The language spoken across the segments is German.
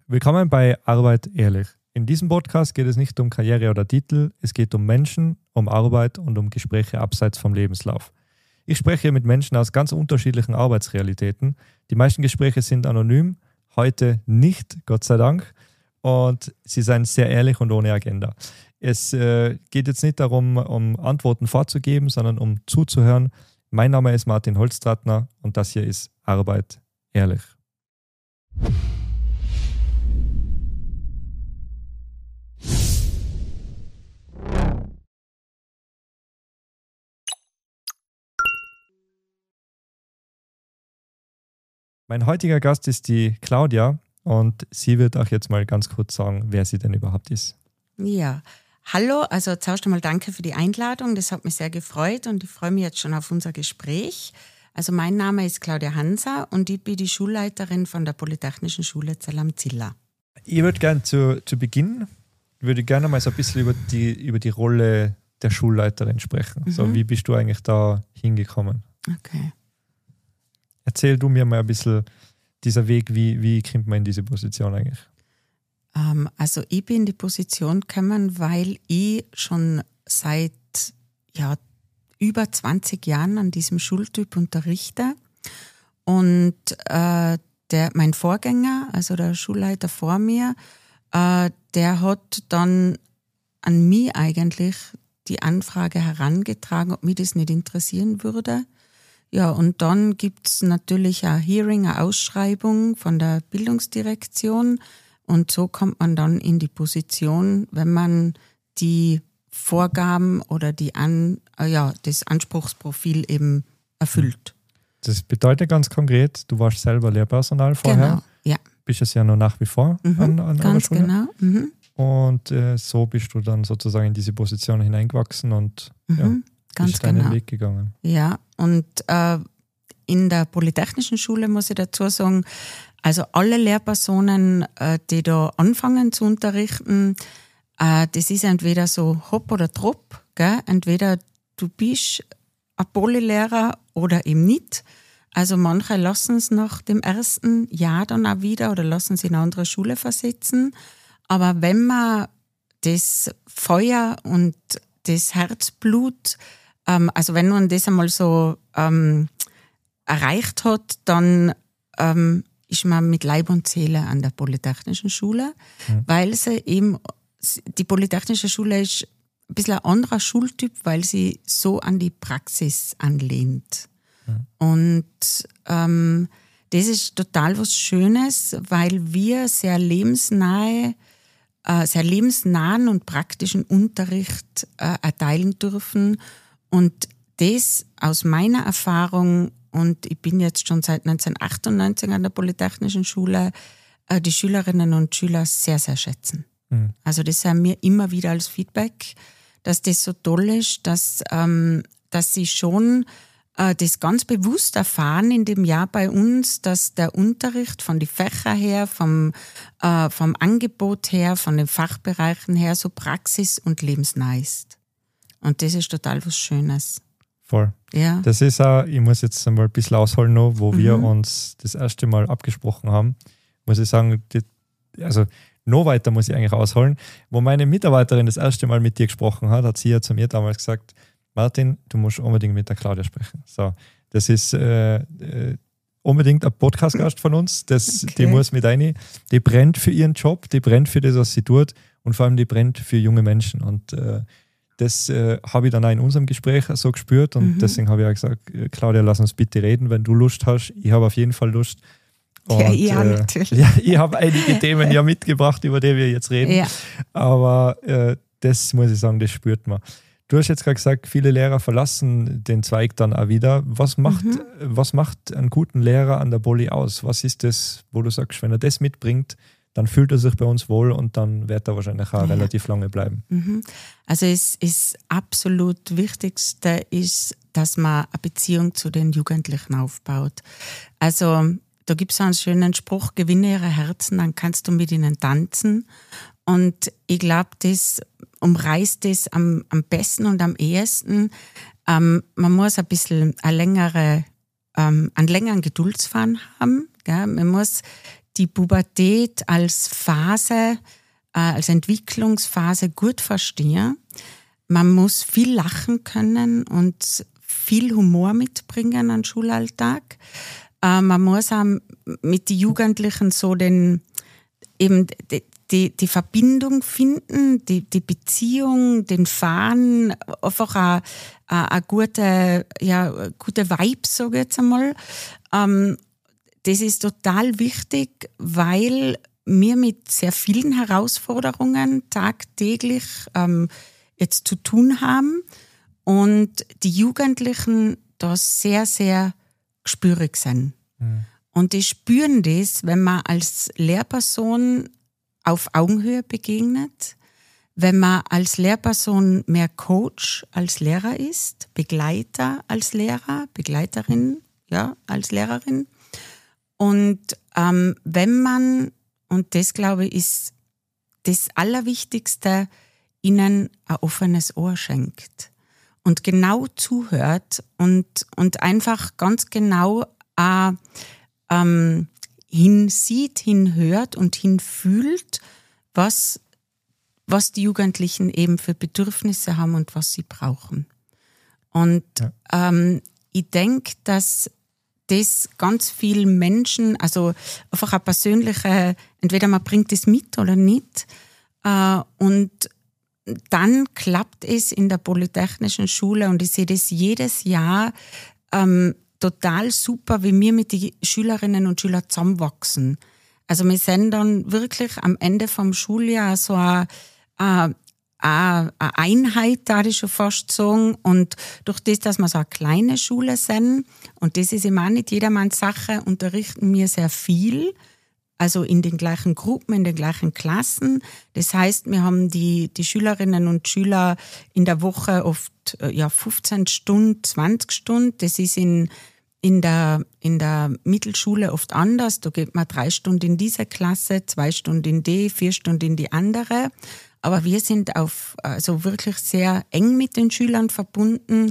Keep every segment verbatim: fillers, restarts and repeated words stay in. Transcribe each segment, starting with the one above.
Willkommen bei Arbeit ehrlich. In diesem Podcast geht es nicht um Karriere oder Titel, es geht um Menschen, um Arbeit und um Gespräche abseits vom Lebenslauf. Ich spreche hier mit Menschen aus ganz unterschiedlichen Arbeitsrealitäten. Die meisten Gespräche sind anonym, heute nicht, Gott sei Dank. Und sie sind sehr ehrlich und ohne Agenda. Es äh, geht jetzt nicht darum, um Antworten vorzugeben, sondern um zuzuhören. Mein Name ist Martin Holztrattner und das hier ist Arbeit ehrlich. Mein heutiger Gast ist die Claudia und sie wird auch jetzt mal ganz kurz sagen, wer sie denn überhaupt ist. Ja, hallo, also zuerst einmal danke für die Einladung, das hat mich sehr gefreut und ich freue mich jetzt schon auf unser Gespräch. Also mein Name ist Claudia Hanser und ich bin die Schulleiterin von der Polytechnischen Schule Zell am Ziller. Ich würde gerne zu, zu Beginn, würde gerne mal so ein bisschen über die, über die Rolle der Schulleiterin sprechen. Mhm. So, wie bist du eigentlich da hingekommen? Okay. Erzähl du mir mal ein bisschen dieser Weg, wie, wie kommt man in diese Position eigentlich? Ähm, also ich bin in die Position gekommen, weil ich schon seit ja, über zwanzig Jahren an diesem Schultyp unterrichte. Und äh, der, mein Vorgänger, also der Schulleiter vor mir, äh, der hat dann an mich eigentlich die Anfrage herangetragen, ob mich das nicht interessieren würde. Ja, und dann gibt es natürlich ein Hearing, eine Ausschreibung von der Bildungsdirektion und so kommt man dann in die Position, wenn man die Vorgaben oder die An, äh, ja, das Anspruchsprofil eben erfüllt. Das bedeutet ganz konkret, du warst selber Lehrpersonal vorher. Genau, ja. Bist es ja noch nach wie vor Mhm, an, an ganz Schule. genau. Mhm. Und äh, so bist du dann sozusagen in diese Position hineingewachsen und Mhm. ja, Ganz bist deinen genau. Weg gegangen. Ja, und äh, in der Polytechnischen Schule muss ich dazu sagen, also alle Lehrpersonen, äh, die da anfangen zu unterrichten, äh, das ist entweder so Hopp oder Trop, gell? Entweder du bist ein Polylehrer oder eben nicht. Also manche lassen es nach dem ersten Jahr dann auch wieder oder lassen sie in eine andere Schule versetzen. Aber wenn man das Feuer und das Herzblut, ähm, also wenn man das einmal so ähm, erreicht hat, dann ähm, ist man mit Leib und Seele an der Polytechnischen Schule, mhm. weil sie eben, die Polytechnische Schule ist ein bisschen ein anderer Schultyp, weil sie so an die Praxis anlehnt. Mhm. Und ähm, das ist total was Schönes, weil wir sehr lebensnahe sehr lebensnahen und praktischen Unterricht äh, erteilen dürfen. Und das aus meiner Erfahrung, und ich bin jetzt schon seit neunzehnhundertachtundneunzig an der Polytechnischen Schule, äh, die Schülerinnen und Schüler sehr, sehr schätzen. Mhm. Also das haben mir immer wieder als Feedback, dass das so toll ist, dass, ähm, dass sie schon das ganz bewusst erfahren in dem Jahr bei uns, dass der Unterricht von den Fächern her, vom, äh, vom Angebot her, von den Fachbereichen her so praxis- und lebensnah ist. Und das ist total was Schönes. Voll. Ja. Das ist auch, ich muss jetzt einmal ein bisschen ausholen noch, wo mhm. wir uns das erste Mal abgesprochen haben, muss ich sagen, die, also noch weiter muss ich eigentlich ausholen. Wo meine Mitarbeiterin das erste Mal mit dir gesprochen hat, hat sie ja zu mir damals gesagt, Martin, du musst unbedingt mit der Claudia sprechen. So, das ist äh, äh, unbedingt ein Podcast-Gast von uns. Das, okay. Die muss mit rein. Die brennt für ihren Job, die brennt für das, was sie tut und vor allem die brennt für junge Menschen. Und äh, das äh, habe ich dann auch in unserem Gespräch so gespürt und mhm. deswegen habe ich auch gesagt, Claudia, lass uns bitte reden, wenn du Lust hast. Ich habe auf jeden Fall Lust. Und, ja, ja, äh, natürlich. Ja, ich habe einige Themen ja mitgebracht, über die wir jetzt reden. Ja. Aber äh, das muss ich sagen, das spürt man. Du hast jetzt gerade gesagt, viele Lehrer verlassen den Zweig dann auch wieder. Was macht, mhm. was macht einen guten Lehrer an der Poly aus? Was ist das, wo du sagst, wenn er das mitbringt, dann fühlt er sich bei uns wohl und dann wird er wahrscheinlich auch ja. relativ lange bleiben. Mhm. Also es ist absolut Wichtigste ist, dass man eine Beziehung zu den Jugendlichen aufbaut. Also da gibt es einen schönen Spruch, gewinne ihre Herzen, dann kannst du mit ihnen tanzen. Und ich glaube, das umreißt das am, am besten und am ehesten. Ähm, man muss ein bisschen eine längere, ähm, einen längeren Geduldsfaden haben. Gell? Man muss die Pubertät als Phase, äh, als Entwicklungsphase gut verstehen. Man muss viel lachen können und viel Humor mitbringen an den Schulalltag. Äh, man muss auch mit den Jugendlichen so den, eben die, die, die Verbindung finden, die, die Beziehung, den Faden, einfach eine, eine gute, ja, gute Vibe, sage ich jetzt einmal. Ähm, das ist total wichtig, weil wir mit sehr vielen Herausforderungen tagtäglich ähm, jetzt zu tun haben und die Jugendlichen da sehr, sehr gespürig sind. Mhm. Und die spüren das, wenn man als Lehrperson auf Augenhöhe begegnet, wenn man als Lehrperson mehr Coach als Lehrer ist, Begleiter als Lehrer, Begleiterin, ja, als Lehrerin. Und ähm, wenn man, und das glaube ich ist das Allerwichtigste, ihnen ein offenes Ohr schenkt und genau zuhört und, und einfach ganz genau äh, ähm, hinsieht, hinhört und hinfühlt, was, was die Jugendlichen eben für Bedürfnisse haben und was sie brauchen. Und ja. ähm, ich denke, dass das ganz vielen Menschen, also einfach eine persönliche, entweder man bringt es mit oder nicht, äh, und dann klappt es in der Polytechnischen Schule und ich sehe das jedes Jahr ähm, total super, wie wir mit den Schülerinnen und Schülern zusammenwachsen. Also wir sind dann wirklich am Ende vom Schuljahr so eine, eine, eine Einheit, da ich schon fast sagen. Und durch das, dass wir so eine kleine Schule sind, und das ist immer auch nicht jedermanns Sache, unterrichten wir sehr viel. Also in den gleichen Gruppen, in den gleichen Klassen. Das heißt, wir haben die, die Schülerinnen und Schüler in der Woche oft ja, fünfzehn Stunden, zwanzig Stunden. Das ist in, in, der, in der Mittelschule oft anders. Da geht man drei Stunden in diese Klasse, zwei Stunden in die, vier Stunden in die andere. Aber wir sind auf, also wirklich sehr eng mit den Schülern verbunden.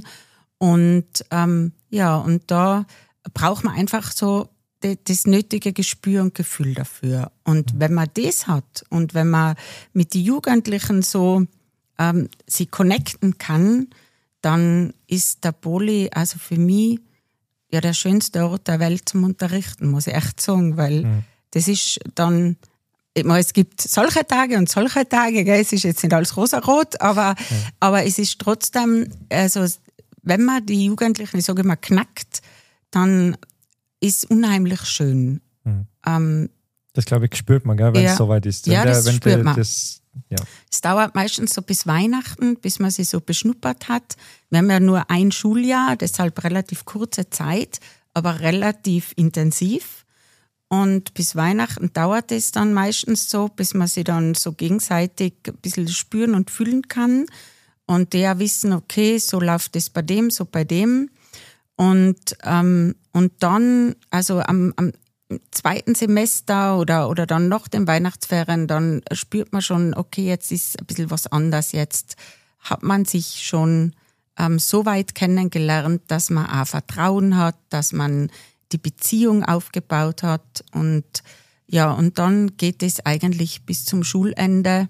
Und ähm, ja, und da braucht man einfach so das nötige Gespür und Gefühl dafür. Und wenn man das hat und wenn man mit den Jugendlichen so ähm, sie connecten kann, dann ist der Poly also für mich ja der schönste Ort der Welt zum Unterrichten, muss ich echt sagen, weil mhm. das ist dann, es gibt solche Tage und solche Tage, gell? Es ist jetzt nicht alles rosarot, aber, mhm. aber es ist trotzdem, also wenn man die Jugendlichen, ich sage immer, knackt, dann ist unheimlich schön. Mhm. Ähm, das, glaube ich, spürt man, wenn es ja, soweit ist. Wenn ja, der, das wenn spürt der, man. Das, ja. Es dauert meistens so bis Weihnachten, bis man sich so beschnuppert hat. Wir haben ja nur ein Schuljahr, deshalb relativ kurze Zeit, aber relativ intensiv. Und bis Weihnachten dauert es dann meistens so, bis man sich dann so gegenseitig ein bisschen spüren und fühlen kann. Und die ja wissen, okay, so läuft es bei dem, so bei dem. Und, ähm, und dann, also am, am zweiten Semester oder, oder dann nach den Weihnachtsferien, dann spürt man schon, okay, jetzt ist ein bisschen was anders. Jetzt hat man sich schon ähm, so weit kennengelernt, dass man auch Vertrauen hat, dass man die Beziehung aufgebaut hat. Und ja, und dann geht es eigentlich bis zum Schulende.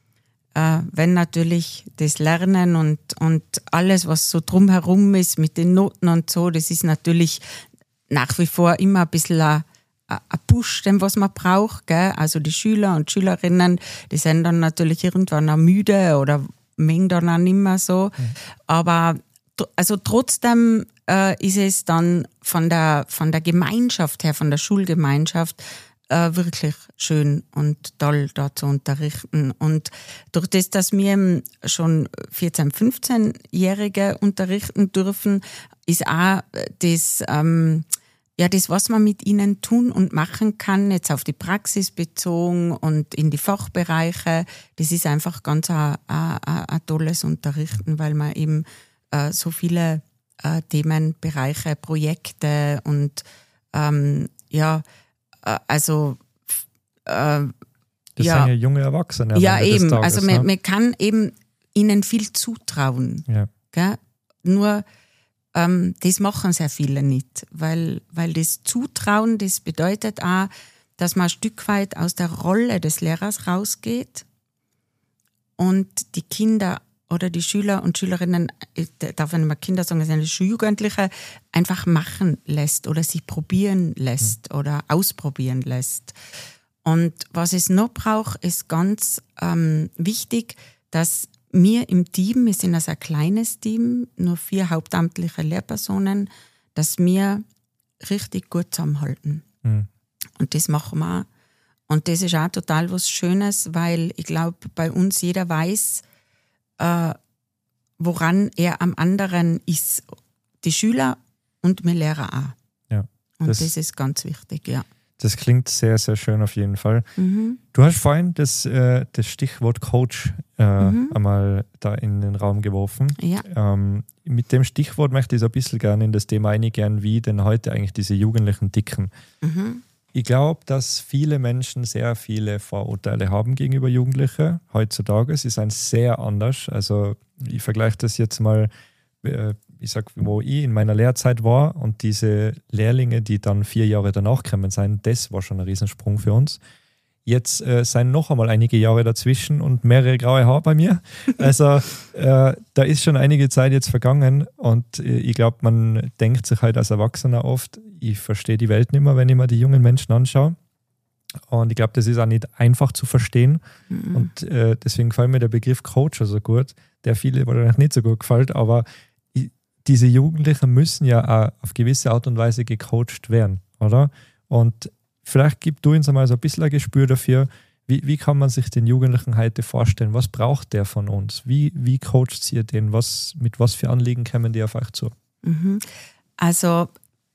Äh, wenn natürlich das Lernen und, und alles, was so drumherum ist mit den Noten und so, das ist natürlich nach wie vor immer ein bisschen ein, ein Push, den was man braucht. Gell? Also die Schüler und Schülerinnen, die sind dann natürlich irgendwann auch müde oder mengen dann auch nicht mehr so. Mhm. Aber also trotzdem äh, ist es dann von der, von der Gemeinschaft her, von der Schulgemeinschaft, Äh, wirklich schön und toll da zu unterrichten. Und durch das, dass wir schon vierzehn-, fünfzehnjährige unterrichten dürfen, ist auch das, ähm, ja, das, was man mit ihnen tun und machen kann, jetzt auf die Praxis bezogen und in die Fachbereiche, das ist einfach ganz ein, ein, ein tolles Unterrichten, weil man eben äh, so viele äh, Themenbereiche, Projekte und ähm, ja, also äh, das ja, sind ja junge Erwachsene. Ja, eben. Tages, also man, ne? man kann eben ihnen viel zutrauen. Ja. Gell? Nur ähm, das machen sehr viele nicht, weil, weil das Zutrauen, das bedeutet auch, dass man ein Stück weit aus der Rolle des Lehrers rausgeht und die Kinder oder die Schüler und Schülerinnen, ich darf nicht mehr Kinder sagen, es sind Schuljugendliche, einfach machen lässt oder sich probieren lässt mhm. oder ausprobieren lässt. Und was es noch braucht, ist ganz ähm, wichtig, dass wir im Team, wir sind ein sehr kleines Team, nur vier hauptamtliche Lehrpersonen, dass wir richtig gut zusammenhalten. Mhm. Und das machen wir auch. Und das ist auch total was Schönes, weil ich glaube, bei uns jeder weiß, äh, woran er am anderen ist. Die Schüler und wir Lehrer auch. Ja, und das, das ist ganz wichtig, ja. Das klingt sehr, sehr schön auf jeden Fall. Mhm. Du hast vorhin das, äh, das Stichwort Coach äh, mhm. einmal da in den Raum geworfen. Ja. Ähm, mit dem Stichwort möchte ich so ein bisschen gerne in das Thema eingehen, wie denn heute eigentlich diese Jugendlichen ticken. Mhm. Ich glaube, dass viele Menschen sehr viele Vorurteile haben gegenüber Jugendlichen heutzutage. Sie sind sehr anders. Also ich vergleiche das jetzt mal, äh, ich sag, wo ich in meiner Lehrzeit war und diese Lehrlinge, die dann vier Jahre danach gekommen sind, das war schon ein Riesensprung für uns. Jetzt äh, sind noch einmal einige Jahre dazwischen und mehrere graue Haare bei mir. Also äh, da ist schon einige Zeit jetzt vergangen und äh, ich glaube, man denkt sich halt als Erwachsener oft, ich verstehe die Welt nicht mehr, wenn ich mir die jungen Menschen anschaue. Und ich glaube, das ist auch nicht einfach zu verstehen. Mhm. Und äh, deswegen gefällt mir der Begriff Coach so gut, der viele wahrscheinlich nicht so gut gefällt, aber ich, diese Jugendlichen müssen ja auch auf gewisse Art und Weise gecoacht werden, oder? Und vielleicht gib du uns einmal so ein bisschen ein Gespür dafür, wie, wie kann man sich den Jugendlichen heute vorstellen? Was braucht der von uns? Wie, wie coacht ihr den? Was, mit was für Anliegen kommen die auf euch zu? Mhm. Also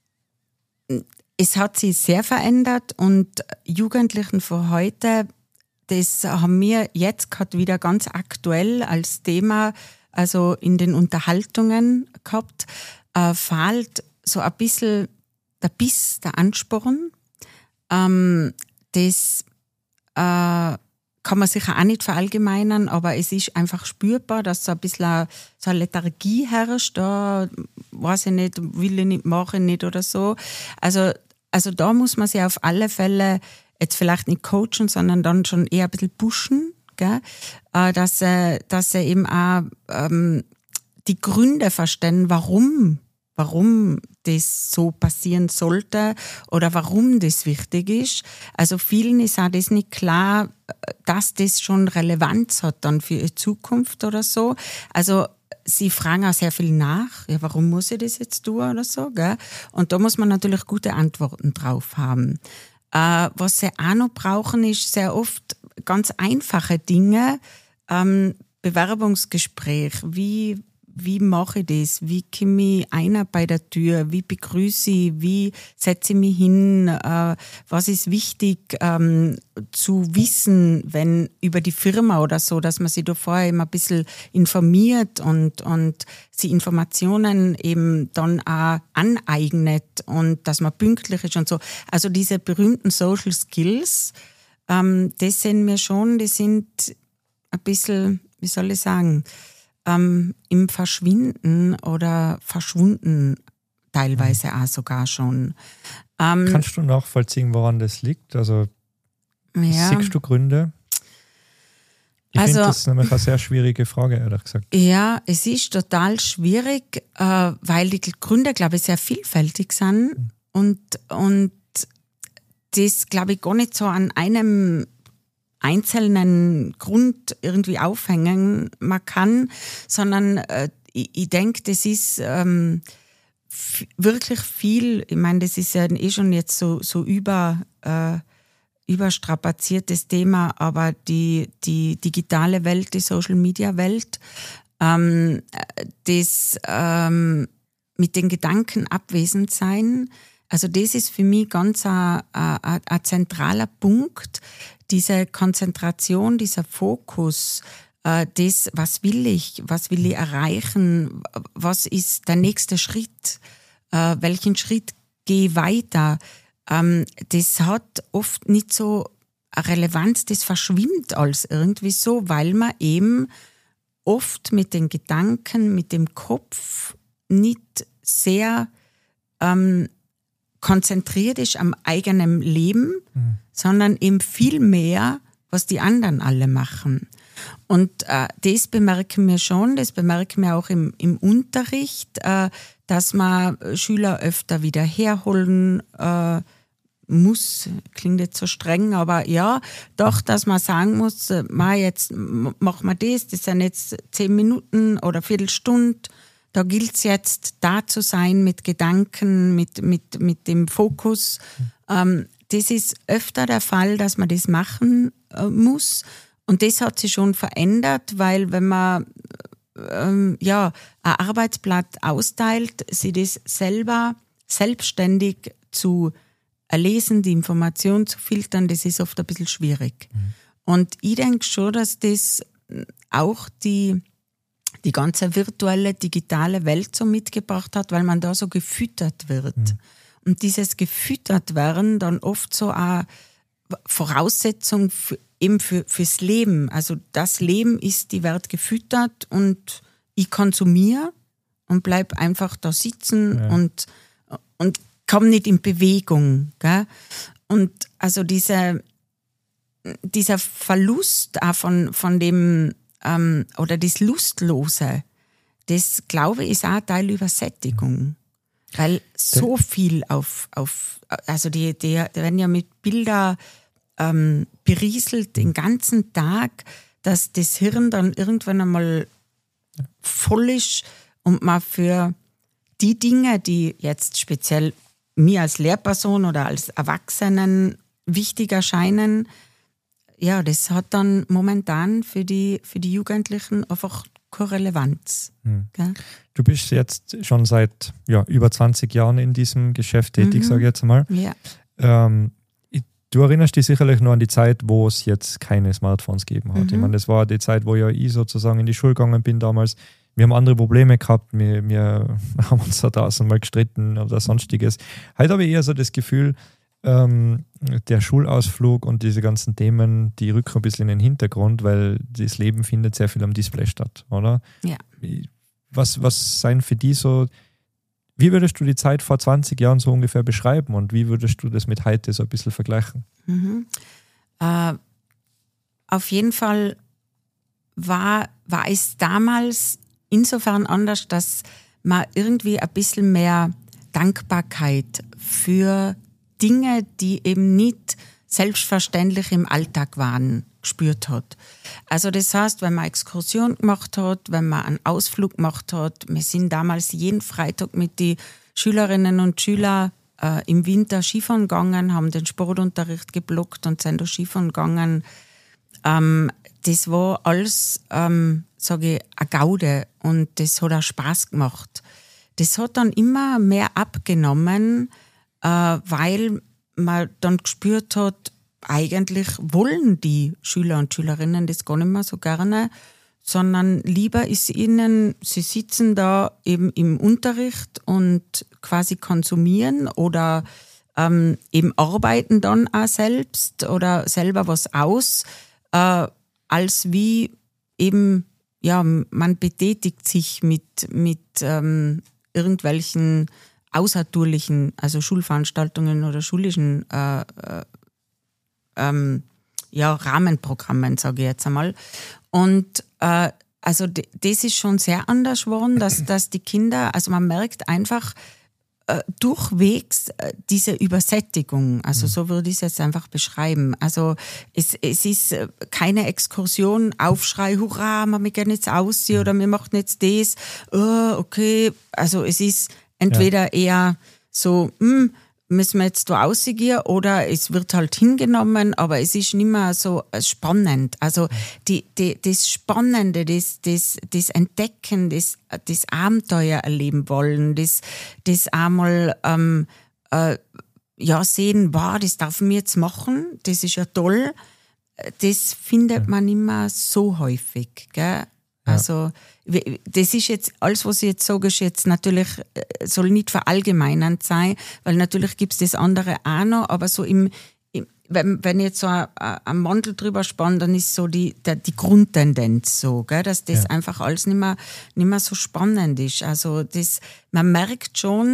es hat sich sehr verändert und Jugendlichen von heute, das haben wir jetzt gerade wieder ganz aktuell als Thema, also in den Unterhaltungen gehabt, äh, fehlt so ein bisschen der Biss, der Ansporn. Ähm, das äh, kann man sicher auch nicht verallgemeinern, aber es ist einfach spürbar, dass so ein bisschen so eine Lethargie herrscht. Da weiß ich nicht, will ich nicht, mache ich nicht oder so. Also, also da muss man sich auf alle Fälle jetzt vielleicht nicht coachen, sondern dann schon eher ein bisschen pushen, gell? Äh, dass sie, dass sie eben auch ähm, die Gründe verstehen, warum warum das so passieren sollte oder warum das wichtig ist. Also vielen ist auch das nicht klar, dass das schon Relevanz hat dann für ihre Zukunft oder so. Also sie fragen auch sehr viel nach, ja, warum muss ich das jetzt tun oder so, gell? Und da muss man natürlich gute Antworten drauf haben. Äh, was sie auch noch brauchen, ist sehr oft ganz einfache Dinge, ähm, Bewerbungsgespräch, wie Wie mache ich das? Wie komme ich einer bei der Tür? Wie begrüße ich? Wie setze ich mich hin? Äh, was ist wichtig ähm, zu wissen, wenn über die Firma oder so, dass man sich da vorher immer ein bisschen informiert und, und sie Informationen eben dann auch aneignet und dass man pünktlich ist und so. Also diese berühmten Social Skills, ähm, das sehen wir schon, die sind ein bisschen, wie soll ich sagen, Ähm, im Verschwinden oder verschwunden teilweise mhm. auch sogar schon. Ähm, Kannst du nachvollziehen, woran das liegt? Also ja. Siehst du Gründe? Ich also, finde das nämlich eine sehr schwierige Frage, ehrlich gesagt. Ja, es ist total schwierig, äh, weil die Gründe, glaube ich, sehr vielfältig sind mhm. und, und das, glaube ich, gar nicht so an einem einzelnen Grund irgendwie aufhängen man kann, sondern äh, ich, ich denke, das ist ähm, f- wirklich viel, ich meine, das ist ja eh schon jetzt so, so über, äh, überstrapaziertes Thema, aber die, die digitale Welt, die Social-Media-Welt, ähm, das ähm, mit den Gedanken abwesend sein, also das ist für mich ganz ein, ein, ein zentraler Punkt, diese Konzentration, dieser Fokus, äh, das, was will ich, was will ich erreichen, was ist der nächste Schritt, äh, welchen Schritt gehe ich weiter, ähm, das hat oft nicht so eine Relevanz, das verschwimmt als irgendwie so, weil man eben oft mit den Gedanken, mit dem Kopf nicht sehr ähm, konzentriert ist am eigenen Leben, mhm. sondern eben viel mehr, was die anderen alle machen. Und äh, das bemerken wir schon, das bemerken wir auch im, im Unterricht, äh, dass man Schüler öfter wieder herholen äh, muss, klingt jetzt so streng, aber ja, doch, dass man sagen muss, ma, jetzt machen wir das, das sind jetzt zehn Minuten oder Viertelstunde, da gilt es jetzt, da zu sein mit Gedanken, mit, mit, mit dem Fokus. Ähm, das ist öfter der Fall, dass man das machen äh, muss. Und das hat sich schon verändert, weil wenn man ähm, ja, ein Arbeitsblatt austeilt, sich das selber selbstständig zu erlesen, die Information zu filtern, das ist oft ein bisschen schwierig. Mhm. Und ich denke schon, dass das auch die die ganze virtuelle, digitale Welt so mitgebracht hat, weil man da so gefüttert wird. Mhm. Und dieses gefüttert werden dann oft so eine Voraussetzung für, eben für, fürs Leben. Also das Leben ist, die wird gefüttert und ich konsumiere und bleib einfach da sitzen ja. und, und komme nicht in Bewegung. Gell? Und also diese, dieser Verlust auch von, von dem Ähm, oder das Lustlose, das glaube ich ist auch ein Teil Übersättigung. Weil so viel auf, auf also die, die, die werden ja mit Bildern ähm, berieselt den ganzen Tag, dass das Hirn dann irgendwann einmal voll ist und man für die Dinge, die jetzt speziell mir als Lehrperson oder als Erwachsenen wichtig erscheinen, ja, das hat dann momentan für die, für die Jugendlichen einfach keine Relevanz. Hm. Du bist jetzt schon seit ja, über zwanzig Jahren in diesem Geschäft tätig, mhm. sage ich jetzt mal. Ja. Ähm, du erinnerst dich sicherlich nur an die Zeit, wo es jetzt keine Smartphones gegeben hat. Mhm. Ich meine, das war die Zeit, wo ja ich sozusagen in die Schule gegangen bin damals. Wir haben andere Probleme gehabt, wir, wir haben uns da draußen mal gestritten oder sonstiges. Heute habe ich eher so das Gefühl, Ähm, der Schulausflug und diese ganzen Themen, die rücken ein bisschen in den Hintergrund, weil das Leben findet sehr viel am Display statt, oder? Ja. Was, was seien für die so, wie würdest du die Zeit vor zwanzig Jahren so ungefähr beschreiben und wie würdest du das mit heute so ein bisschen vergleichen? Mhm. Äh, auf jeden Fall war, war es damals insofern anders, dass man irgendwie ein bisschen mehr Dankbarkeit für Dinge, die eben nicht selbstverständlich im Alltag waren, gespürt hat. Also das heißt, wenn man Exkursion gemacht hat, wenn man einen Ausflug gemacht hat, wir sind damals jeden Freitag mit den Schülerinnen und Schülern äh, im Winter Skifahren gegangen, haben den Sportunterricht geblockt und sind da Skifahren gegangen. Ähm, das war alles, ähm, sage ich, eine Gaude und das hat auch Spaß gemacht. Das hat dann immer mehr abgenommen, Äh, weil man dann gespürt hat, eigentlich wollen die Schüler und Schülerinnen das gar nicht mehr so gerne, sondern lieber ist ihnen, sie sitzen da eben im Unterricht und quasi konsumieren oder ähm, eben arbeiten dann auch selbst oder selber was aus, äh, als wie eben, ja, man betätigt sich mit, mit ähm, irgendwelchen außertourlichen, also Schulveranstaltungen oder schulischen äh, äh, ähm, ja, Rahmenprogrammen, sage ich jetzt einmal. Und äh, also d- das ist schon sehr anders geworden, dass, dass die Kinder, also man merkt einfach äh, durchwegs äh, diese Übersättigung, also so würde ich es jetzt einfach beschreiben. Also es, es ist keine Exkursion, Aufschrei, hurra, wir gehen jetzt aussehen oder wir machen jetzt das, oh, okay, also es ist entweder ja. eher so, hm, müssen wir jetzt da rausgehen oder es wird halt hingenommen, aber es ist nicht mehr so spannend. Also die, die, das Spannende, das, das, das Entdecken, das, das Abenteuer erleben wollen, das, das einmal ähm, äh, ja, sehen, wow, das darf man jetzt machen, das ist ja toll, das findet man nicht mehr so häufig, gell? Ja. Also das ist jetzt, alles was ich jetzt sage, ist jetzt natürlich, soll nicht verallgemeinernd sein, weil natürlich gibt es das andere auch noch, aber so im, im wenn, wenn ich jetzt so einen Mantel drüber spanne, dann ist so die, der, die Grundtendenz so, gell, dass das ja. einfach alles nicht mehr, nicht mehr so spannend ist. Also das, man merkt schon,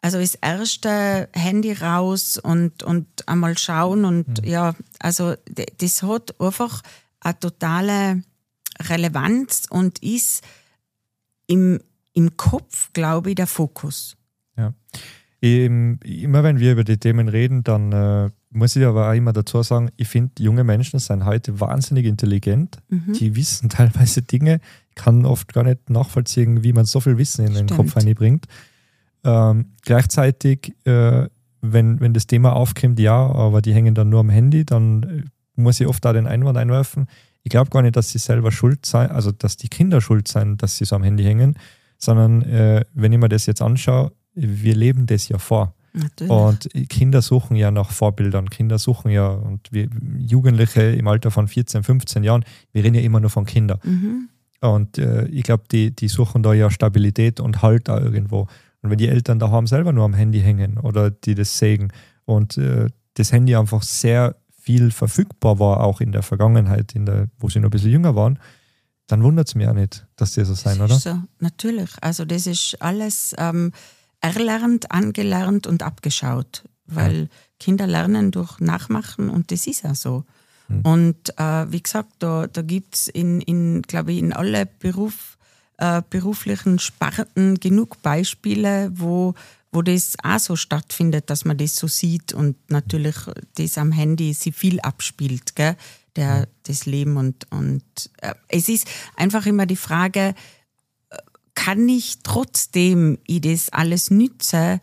Also das erste Handy raus und, und einmal schauen und mhm. ja, also das hat einfach eine totale Relevanz und ist im, im Kopf, glaube ich, der Fokus. Ja. Eben, immer wenn wir über die Themen reden, dann äh, muss ich aber auch immer dazu sagen, ich finde, junge Menschen sind heute wahnsinnig intelligent. Mhm. Die wissen teilweise Dinge. Ich kann oft gar nicht nachvollziehen, wie man so viel Wissen in den Stimmt. Kopf reinbringt. Ähm, gleichzeitig, äh, wenn, wenn das Thema aufkommt, ja, aber die hängen dann nur am Handy, dann muss ich oft da den Einwand einwerfen. Ich glaube gar nicht, dass sie selber schuld sein, also dass die Kinder schuld sein, dass sie so am Handy hängen, sondern äh, wenn ich mir das jetzt anschaue, wir leben das ja vor. Natürlich. Und Kinder suchen ja nach Vorbildern, Kinder suchen ja, und wir Jugendliche im Alter von vierzehn, fünfzehn Jahren, wir reden ja immer nur von Kindern. Mhm. Und äh, ich glaube, die, die suchen da ja Stabilität und Halt da irgendwo. Und wenn die Eltern daheim selber nur am Handy hängen oder die das sägen und äh, das Handy einfach sehr viel verfügbar war, auch in der Vergangenheit, in der, wo sie noch ein bisschen jünger waren, dann wundert es mich auch nicht, dass die so sein, oder? So, natürlich. Also das ist alles ähm, erlernt, angelernt und abgeschaut, weil ja. Kinder lernen durch Nachmachen und das ist ja so. Hm. Und äh, wie gesagt, da, da gibt es in, in glaube ich, in alle Beruf, äh, beruflichen Sparten genug Beispiele, wo, wo das auch so stattfindet, dass man das so sieht und natürlich das am Handy sich viel abspielt, gell? Der, das Leben und, und äh, es ist einfach immer die Frage, kann ich trotzdem ich das alles nütze,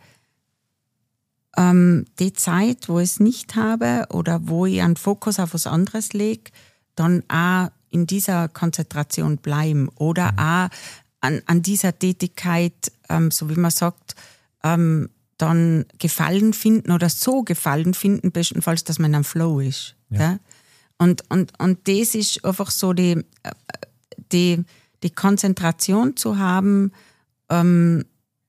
ähm, die Zeit, wo ich es nicht habe oder wo ich einen Fokus auf was anderes lege, dann auch in dieser Konzentration bleiben oder mhm. auch an, an dieser Tätigkeit, ähm, so wie man sagt, ähm, dann Gefallen finden oder so Gefallen finden, bestenfalls, dass man am Flow ist. Ja. Und, und, und das ist einfach so die, die die Konzentration zu haben, ähm,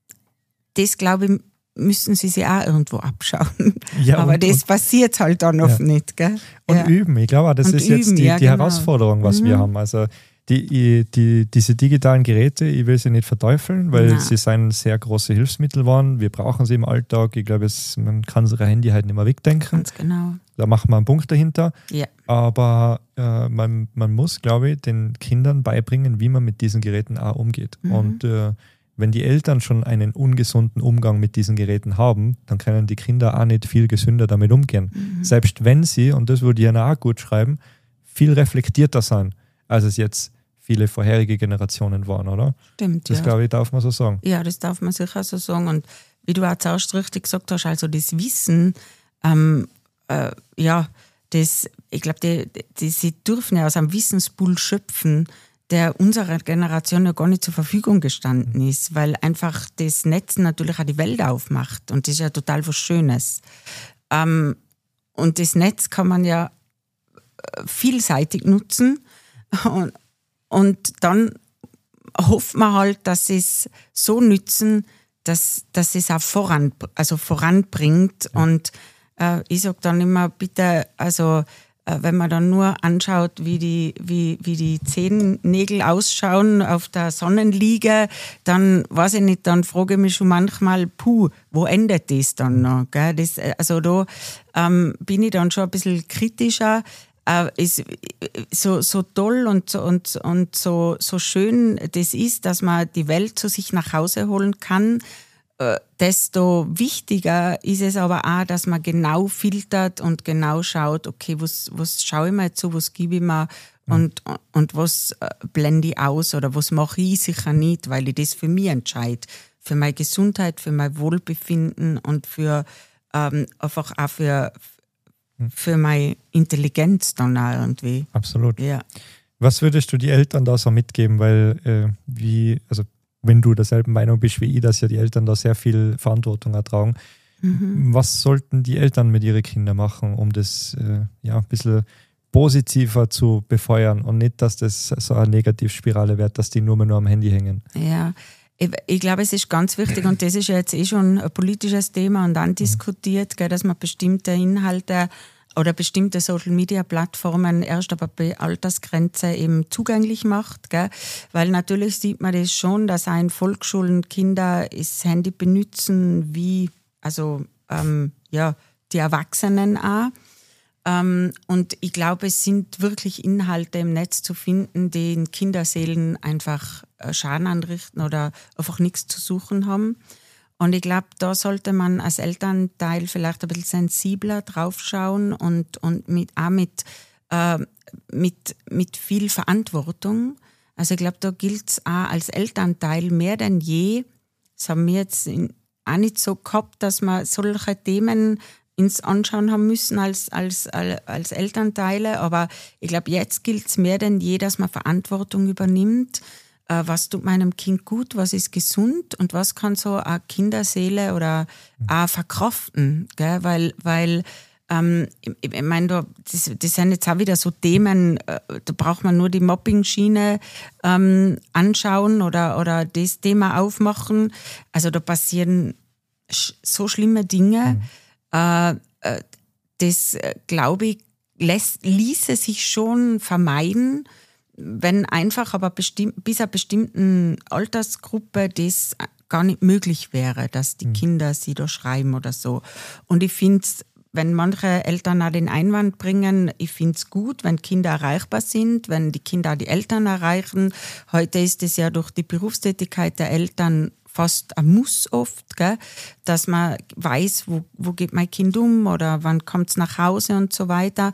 das, glaube ich, müssen sie sich auch irgendwo abschauen. Ja, aber und, das und, passiert halt dann oft ja. nicht. Gell? Und ja. üben, ich glaube, das und ist üben, jetzt die, ja, die genau. Herausforderung, was mhm. wir haben. Also die, die, diese digitalen Geräte, ich will sie nicht verteufeln, weil Nein. sie sind sehr große Hilfsmittel geworden. Wir brauchen sie im Alltag. Ich glaube, es, man kann sich ein Handy halt nicht mehr wegdenken. Ganz genau. Da machen wir einen Punkt dahinter. Ja. Aber äh, man, man muss, glaube ich, den Kindern beibringen, wie man mit diesen Geräten auch umgeht. Mhm. Und äh, wenn die Eltern schon einen ungesunden Umgang mit diesen Geräten haben, dann können die Kinder auch nicht viel gesünder damit umgehen. Mhm. Selbst wenn sie, und das würde Jana auch gut schreiben, viel reflektierter sein, als es jetzt viele vorherige Generationen waren, oder? Stimmt, Das, ja. glaube ich, darf man so sagen. Ja, das darf man sicher so sagen. Und wie du auch zuerst richtig gesagt hast, also das Wissen, ähm, äh, ja, das, ich glaube, die, die, sie dürfen ja aus einem Wissenspool schöpfen, der unserer Generation ja gar nicht zur Verfügung gestanden ist, weil einfach das Netz natürlich auch die Welt aufmacht und das ist ja total was Schönes. Ähm, und das Netz kann man ja vielseitig nutzen und, und dann hofft man halt, dass sie es so nützen, dass, dass es auch voran, also voranbringt. Ja. Und äh, ich sage dann immer, bitte, also äh, wenn man dann nur anschaut, wie die, wie, wie die Zehennägel ausschauen auf der Sonnenliege, dann weiß ich nicht, dann frage ich mich schon manchmal, puh, wo endet das dann noch? Gell? Das, also da ähm, bin ich dann schon ein bisschen kritischer. Uh, ist so, so toll und, und, und so, so schön das ist, dass man die Welt zu sich nach Hause holen kann, uh, desto wichtiger ist es aber auch, dass man genau filtert und genau schaut, okay, was, was schaue ich mir jetzt zu, was gebe ich mir und, mhm. und was blende ich aus oder was mache ich sicher nicht, weil ich das für mich entscheide, für meine Gesundheit, für mein Wohlbefinden und für ähm, einfach auch für für meine Intelligenz dann auch irgendwie. Absolut. Ja. Was würdest du die Eltern da so mitgeben? Weil, äh, wie, also wenn du derselben Meinung bist wie ich, dass ja die Eltern da sehr viel Verantwortung ertragen. Mhm. Was sollten die Eltern mit ihren Kindern machen, um das äh, ja, ein bisschen positiver zu befeuern und nicht, dass das so eine Negativspirale wird, dass die nur mehr nur am Handy hängen? Ja. Ich glaube, es ist ganz wichtig und das ist ja jetzt eh schon ein politisches Thema und andiskutiert, gell, dass man bestimmte Inhalte oder bestimmte Social-Media-Plattformen erst ab einer Altersgrenze eben zugänglich macht. Gell? Weil natürlich sieht man das schon, dass auch in Volksschulen Kinder das Handy benutzen, wie also ähm, ja, die Erwachsenen auch. Ähm, und ich glaube, es sind wirklich Inhalte im Netz zu finden, die in Kinderseelen einfach Schaden anrichten oder einfach nichts zu suchen haben. Und ich glaube, da sollte man als Elternteil vielleicht ein bisschen sensibler draufschauen und, und mit, auch mit, äh, mit, mit viel Verantwortung. Also ich glaube, da gilt es auch als Elternteil mehr denn je. Das haben wir jetzt in, auch nicht so gehabt, dass wir solche Themen ins Anschauen haben müssen als, als, als Elternteile. Aber ich glaube, jetzt gilt es mehr denn je, dass man Verantwortung übernimmt. Was tut meinem Kind gut, was ist gesund und was kann so eine Kinderseele oder auch verkraften, gell? Weil, weil ähm, ich, ich meine, das, das sind jetzt auch wieder so Themen, äh, da braucht man nur die Mobbing-Schiene ähm, anschauen oder, oder das Thema aufmachen. Also da passieren sch- so schlimme Dinge. Mhm. Äh, äh, das, äh, glaube ich, lässt, ließe sich schon vermeiden, wenn einfach aber bestimm- bis einer bestimmten Altersgruppe das gar nicht möglich wäre, dass die mhm. Kinder sie da schreiben oder so. Und ich finde es, wenn manche Eltern auch den Einwand bringen, ich finde es gut, wenn Kinder erreichbar sind, wenn die Kinder auch die Eltern erreichen. Heute ist es ja durch die Berufstätigkeit der Eltern fast ein Muss oft, gell? Dass man weiß, wo, wo geht mein Kind um oder wann kommt es nach Hause und so weiter.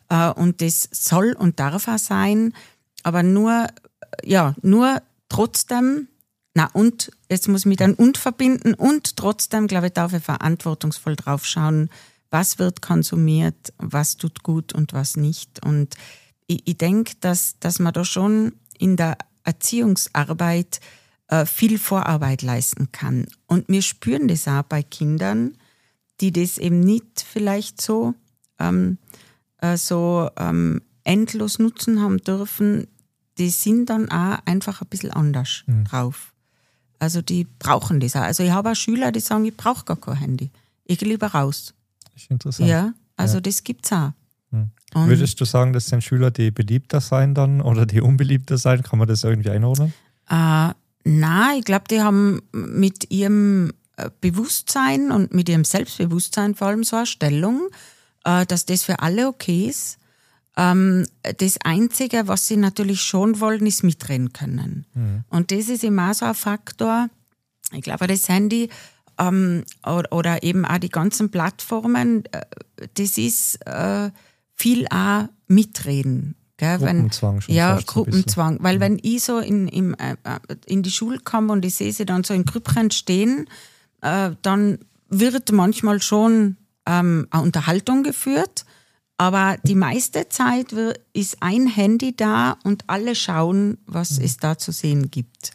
Und das soll und darf auch sein. Aber nur, ja, nur trotzdem, na und, jetzt muss ich mich dann und verbinden und trotzdem, glaube ich, darf ich verantwortungsvoll drauf schauen, was wird konsumiert, was tut gut und was nicht. Und ich, ich denke, dass, dass man da schon in der Erziehungsarbeit äh, viel Vorarbeit leisten kann. Und wir spüren das auch bei Kindern, die das eben nicht vielleicht so, ähm, äh, so ähm, endlos nutzen haben dürfen, die sind dann auch einfach ein bisschen anders mhm. drauf. Also die brauchen das auch. Also ich habe auch Schüler, die sagen, ich brauche gar kein Handy. Ich gehe lieber raus. Das ist interessant. Ja, also ja. das gibt es auch. Mhm. Würdest du sagen, das sind Schüler, die beliebter sein dann oder die unbeliebter sein? Kann man das irgendwie einordnen? Äh, nein, ich glaube, die haben mit ihrem Bewusstsein und mit ihrem Selbstbewusstsein vor allem so eine Stellung, äh, dass das für alle okay ist. Ähm, das Einzige, was sie natürlich schon wollen, ist mitreden können. Mhm. Und das ist immer so ein Faktor. Ich glaube, das Handy ähm, oder, oder eben auch die ganzen Plattformen, äh, das ist äh, viel auch mitreden. Gell? Gruppenzwang schon. Ja, Gruppenzwang. Weil mhm. wenn ich so in, in, in die Schule komme und ich sehe sie dann so in Grüppchen stehen, äh, dann wird manchmal schon ähm, eine Unterhaltung geführt. Aber die meiste Zeit ist ein Handy da und alle schauen, was mhm. es da zu sehen gibt.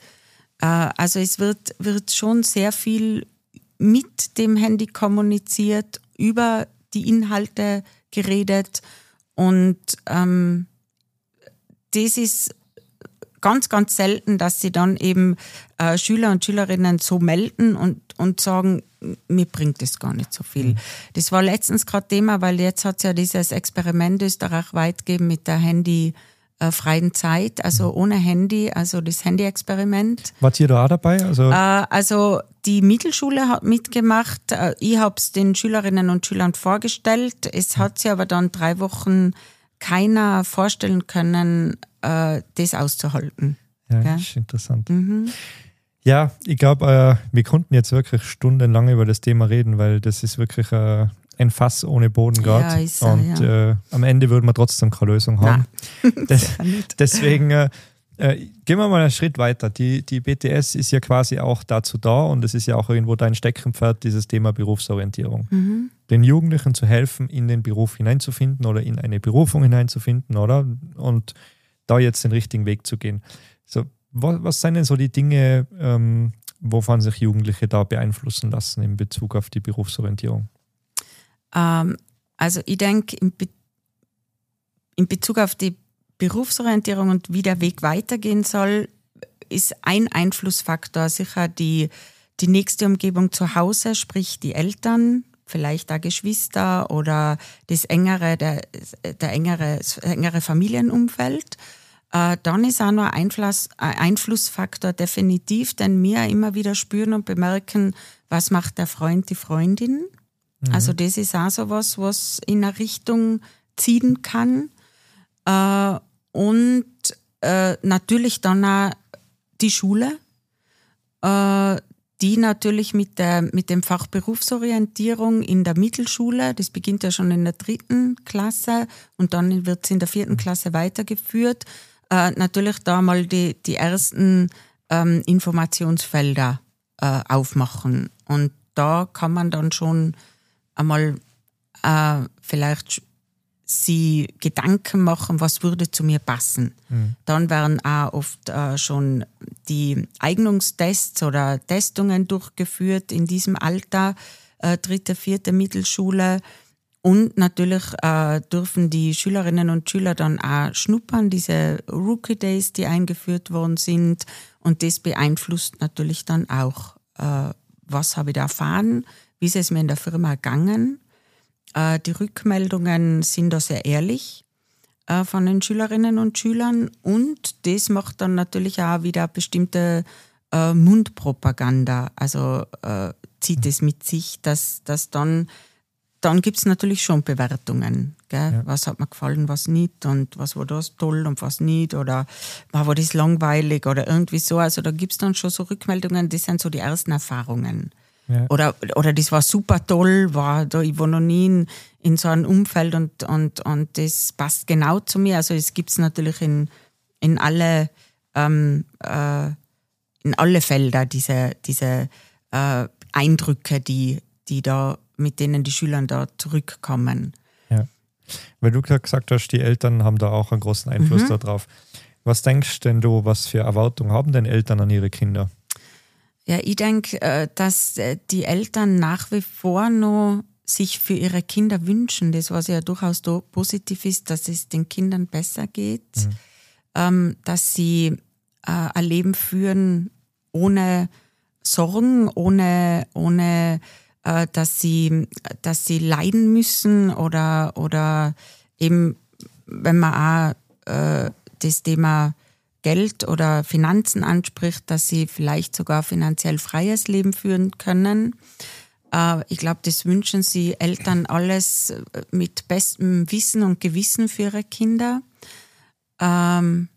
Also es wird, wird schon sehr viel mit dem Handy kommuniziert, über die Inhalte geredet. Und ähm, das ist ganz, ganz selten, dass sie dann eben äh, Schüler und Schülerinnen so melden und, und sagen, mir bringt das gar nicht so viel. Mhm. Das war letztens gerade Thema, weil jetzt hat es ja dieses Experiment österreichweit gegeben mit der handyfreien Zeit, also mhm. ohne Handy, also das Handy-Experiment. Wart ihr da auch dabei? Also, äh, also die Mittelschule hat mitgemacht, äh, ich habe es den Schülerinnen und Schülern vorgestellt, es mhm. hat sich aber dann drei Wochen keiner vorstellen können, äh, das auszuhalten. Ja, okay? Das ist interessant. Mhm. Ja, ich glaube, äh, wir konnten jetzt wirklich stundenlang über das Thema reden, weil das ist wirklich äh, ein Fass ohne Boden gerade. Ja, und ja. äh, am Ende würden wir trotzdem keine Lösung haben. das, deswegen äh, äh, gehen wir mal einen Schritt weiter. Die, die B T S ist ja quasi auch dazu da und es ist ja auch irgendwo dein Steckenpferd, dieses Thema Berufsorientierung. Mhm. Den Jugendlichen zu helfen, in den Beruf hineinzufinden oder in eine Berufung hineinzufinden, oder? Und da jetzt den richtigen Weg zu gehen. So, was, was sind denn so die Dinge, ähm, wovon sich Jugendliche da beeinflussen lassen in Bezug auf die Berufsorientierung? Ähm, also ich denke, in, Be- in Bezug auf die Berufsorientierung und wie der Weg weitergehen soll, ist ein Einflussfaktor sicher die, die nächste Umgebung zu Hause, sprich die Eltern, vielleicht auch Geschwister oder das engere, der, der engere, das engere Familienumfeld. Äh, dann ist auch noch ein Einfluss, ein Einflussfaktor definitiv, denn wir immer wieder spüren und bemerken, was macht der Freund, die Freundin. Mhm. Also das ist auch so was, was in eine Richtung ziehen kann. Äh, und äh, natürlich dann auch die Schule, äh, die natürlich mit der mit dem Fach Berufsorientierung in der Mittelschule, das beginnt ja schon in der dritten Klasse und dann wird es in der vierten Klasse weitergeführt, äh, natürlich da mal die, die ersten ähm, Informationsfelder äh, aufmachen. Und da kann man dann schon einmal äh, vielleicht sie Gedanken machen, was würde zu mir passen. Mhm. Dann werden auch oft äh, schon die Eignungstests oder Testungen durchgeführt in diesem Alter, äh, dritte, vierte Mittelschule. Und natürlich äh, dürfen die Schülerinnen und Schüler dann auch schnuppern, diese Rookie Days, die eingeführt worden sind. Und das beeinflusst natürlich dann auch, äh, was habe ich da erfahren, wie ist es mir in der Firma gegangen. Die Rückmeldungen sind da sehr ehrlich äh, von den Schülerinnen und Schülern und das macht dann natürlich auch wieder bestimmte äh, Mundpropaganda. Also äh, zieht es mit sich, dass, dass dann, dann gibt es natürlich schon Bewertungen. Gell? Ja. Was hat mir gefallen, was nicht und was war das toll und was nicht oder war das langweilig oder irgendwie so. Also da gibt es dann schon so Rückmeldungen, das sind so die ersten Erfahrungen. Ja. Oder, oder das war super toll, war da, ich war noch nie in, in so einem Umfeld und, und, und das passt genau zu mir. Also es gibt es natürlich in, in, alle, ähm, äh, in alle Felder, diese, diese äh, Eindrücke, die, die da, mit denen die Schüler da zurückkommen. Ja. Weil du gesagt hast, die Eltern haben da auch einen großen Einfluss mhm. darauf. Was denkst denn du, was für Erwartungen haben denn Eltern an ihre Kinder? Ja, ich denke, dass die Eltern nach wie vor noch sich für ihre Kinder wünschen, das was ja durchaus positiv ist, dass es den Kindern besser geht, mhm. dass sie ein Leben führen ohne Sorgen, ohne, ohne dass sie, dass sie leiden müssen oder, oder eben, wenn man auch das Thema Geld oder Finanzen anspricht, dass sie vielleicht sogar finanziell freies Leben führen können. Äh, ich glaube, das wünschen sie Eltern alles mit bestem Wissen und Gewissen für ihre Kinder. Ähm,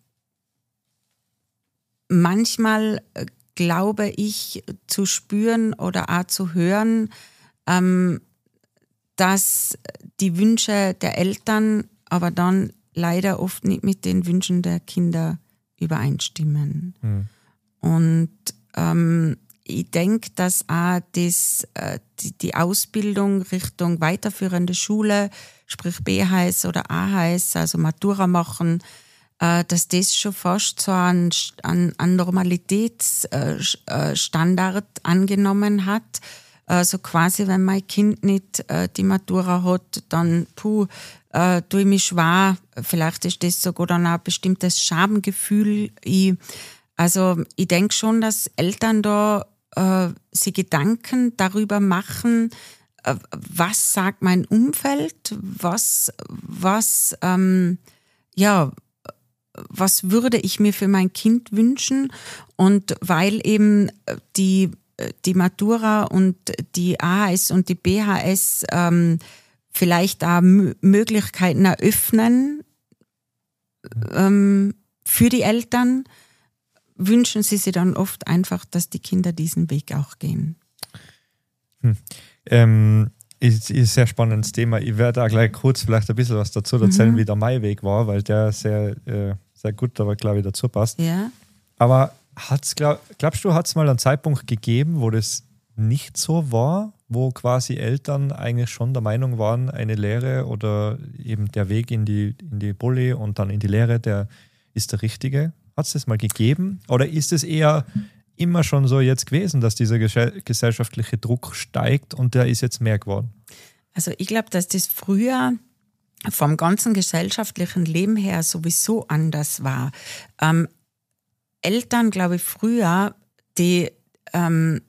manchmal glaube ich zu spüren oder auch zu hören, ähm, dass die Wünsche der Eltern aber dann leider oft nicht mit den Wünschen der Kinder übereinstimmen. Mhm. Und ähm, ich denke, dass auch das, äh, die, die Ausbildung Richtung weiterführende Schule, sprich B H S oder A H S, also Matura machen, äh, dass das schon fast so einen, einen Normalitätsstandard äh, angenommen hat. Also quasi, wenn mein Kind nicht äh, die Matura hat, dann puh, äh, tue ich mich schwer. Vielleicht ist das sogar dann auch ein bestimmtes Schamgefühl. Ich, also ich denke schon, dass Eltern da äh, sich Gedanken darüber machen, äh, was sagt mein Umfeld, was, was, ähm, ja, was würde ich mir für mein Kind wünschen. Und weil eben die die Matura und die A H S und die B H S ähm, vielleicht auch M- Möglichkeiten eröffnen ähm, für die Eltern, wünschen sie sich dann oft einfach, dass die Kinder diesen Weg auch gehen. Hm. Ähm, ist, ist ein sehr spannendes Thema. Ich werde da gleich kurz vielleicht ein bisschen was dazu erzählen, mhm. wie der Mai-Weg war, weil der sehr, äh, sehr gut, aber glaube ich, dazu passt. Ja. Aber Hat's, glaub, glaubst du, hat es mal einen Zeitpunkt gegeben, wo das nicht so war, wo quasi Eltern eigentlich schon der Meinung waren, eine Lehre oder eben der Weg in die, in die Bulli und dann in die Lehre, der ist der richtige? Hat es das mal gegeben? Oder ist es eher immer schon so jetzt gewesen, dass dieser gesellschaftliche Druck steigt und der ist jetzt mehr geworden? Also ich glaube, dass das früher vom ganzen gesellschaftlichen Leben her sowieso anders war. Ähm, Eltern, glaube ich, früher, die, ähm, die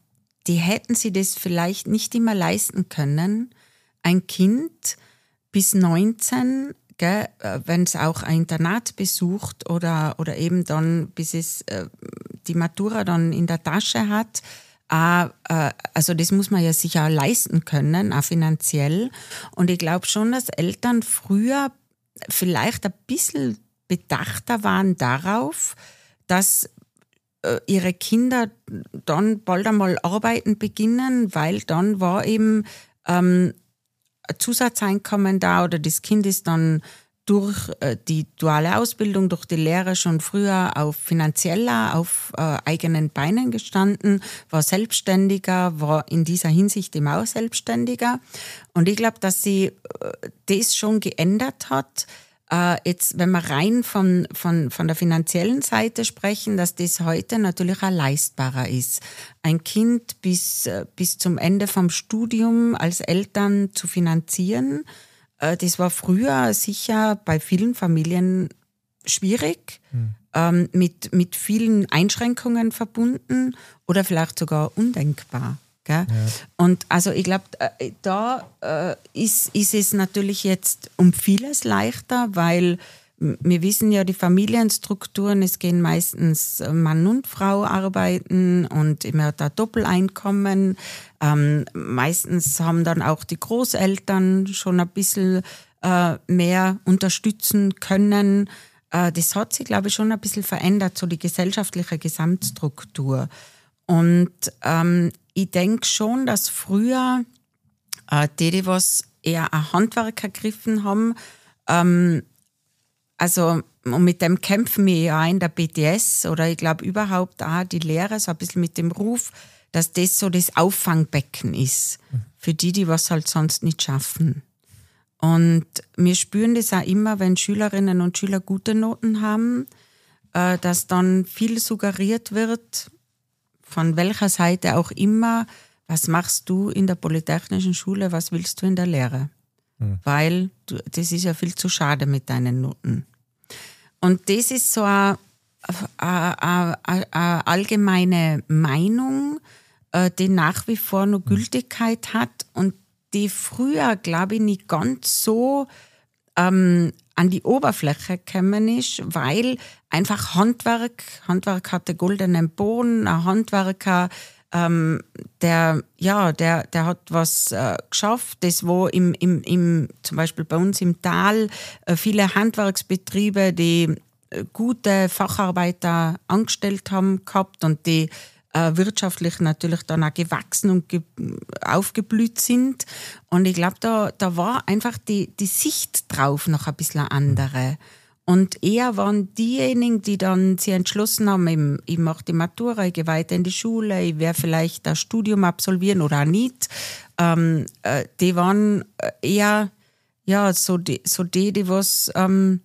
die hätten sie das vielleicht nicht immer leisten können, ein Kind bis neunzehn, wenn es auch ein Internat besucht oder, oder eben dann, bis es äh, die Matura dann in der Tasche hat, äh, äh, also das muss man ja sich auch leisten können, auch finanziell. Und ich glaube schon, dass Eltern früher vielleicht ein bisschen bedachter waren darauf, dass äh, ihre Kinder dann bald einmal arbeiten beginnen, weil dann war eben ähm, Zusatzeinkommen da oder das Kind ist dann durch äh, die duale Ausbildung, durch die Lehre schon früher auf finanzieller, auf äh, eigenen Beinen gestanden, war selbstständiger, war in dieser Hinsicht eben auch selbstständiger. Und ich glaube, dass sie äh, das schon geändert hat. Äh, jetzt, wenn wir rein von, von, von der finanziellen Seite sprechen, dass das heute natürlich auch leistbarer ist. Ein Kind bis, äh, bis zum Ende vom Studium als Eltern zu finanzieren, äh, das war früher sicher bei vielen Familien schwierig, hm. ähm, mit, mit vielen Einschränkungen verbunden oder vielleicht sogar undenkbar. Ja. Und also ich glaube, da äh, ist, ist es natürlich jetzt um vieles leichter, weil wir wissen ja, die Familienstrukturen, es gehen meistens Mann und Frau arbeiten und man hat ein Doppeleinkommen. Ähm, meistens haben dann auch die Großeltern schon ein bisschen äh, mehr unterstützen können. Äh, das hat sich, glaube ich, schon ein bisschen verändert, so die gesellschaftliche Gesamtstruktur. Und ähm, ich denke schon, dass früher äh, die, die was eher ein Handwerk ergriffen haben, ähm, also und mit dem kämpfen wir ja in der B T S oder ich glaube überhaupt auch die Lehre, so ein bisschen mit dem Ruf, dass das so das Auffangbecken ist für die, die was halt sonst nicht schaffen. Und wir spüren das auch immer, wenn Schülerinnen und Schüler gute Noten haben, äh, dass dann viel suggeriert wird, von welcher Seite auch immer, was machst du in der Polytechnischen Schule, was willst du in der Lehre? Hm. Weil du, das ist ja viel zu schade mit deinen Noten. Und das ist so eine, eine, eine allgemeine Meinung, die nach wie vor noch Gültigkeit hat und die früher, glaube ich, nicht ganz so ähm, an die Oberfläche gekommen ist, weil einfach Handwerk, Handwerk hatte goldenen Boden, ein Handwerker, ähm, der, ja, der, der hat was äh, geschafft, das wo im, im, im, zum Beispiel bei uns im Tal äh, viele Handwerksbetriebe, die äh, gute Facharbeiter angestellt haben gehabt und die äh, wirtschaftlich natürlich dann auch gewachsen und ge- aufgeblüht sind. Und ich glaube, da, da war einfach die, die Sicht drauf noch ein bisschen eine andere. Und eher waren diejenigen, die dann sich entschlossen haben, eben, ich mache die Matura, ich gehe weiter in die Schule, ich werde vielleicht das Studium absolvieren oder auch nicht. Ähm, äh, die waren eher ja, so, die, so die, die was ähm,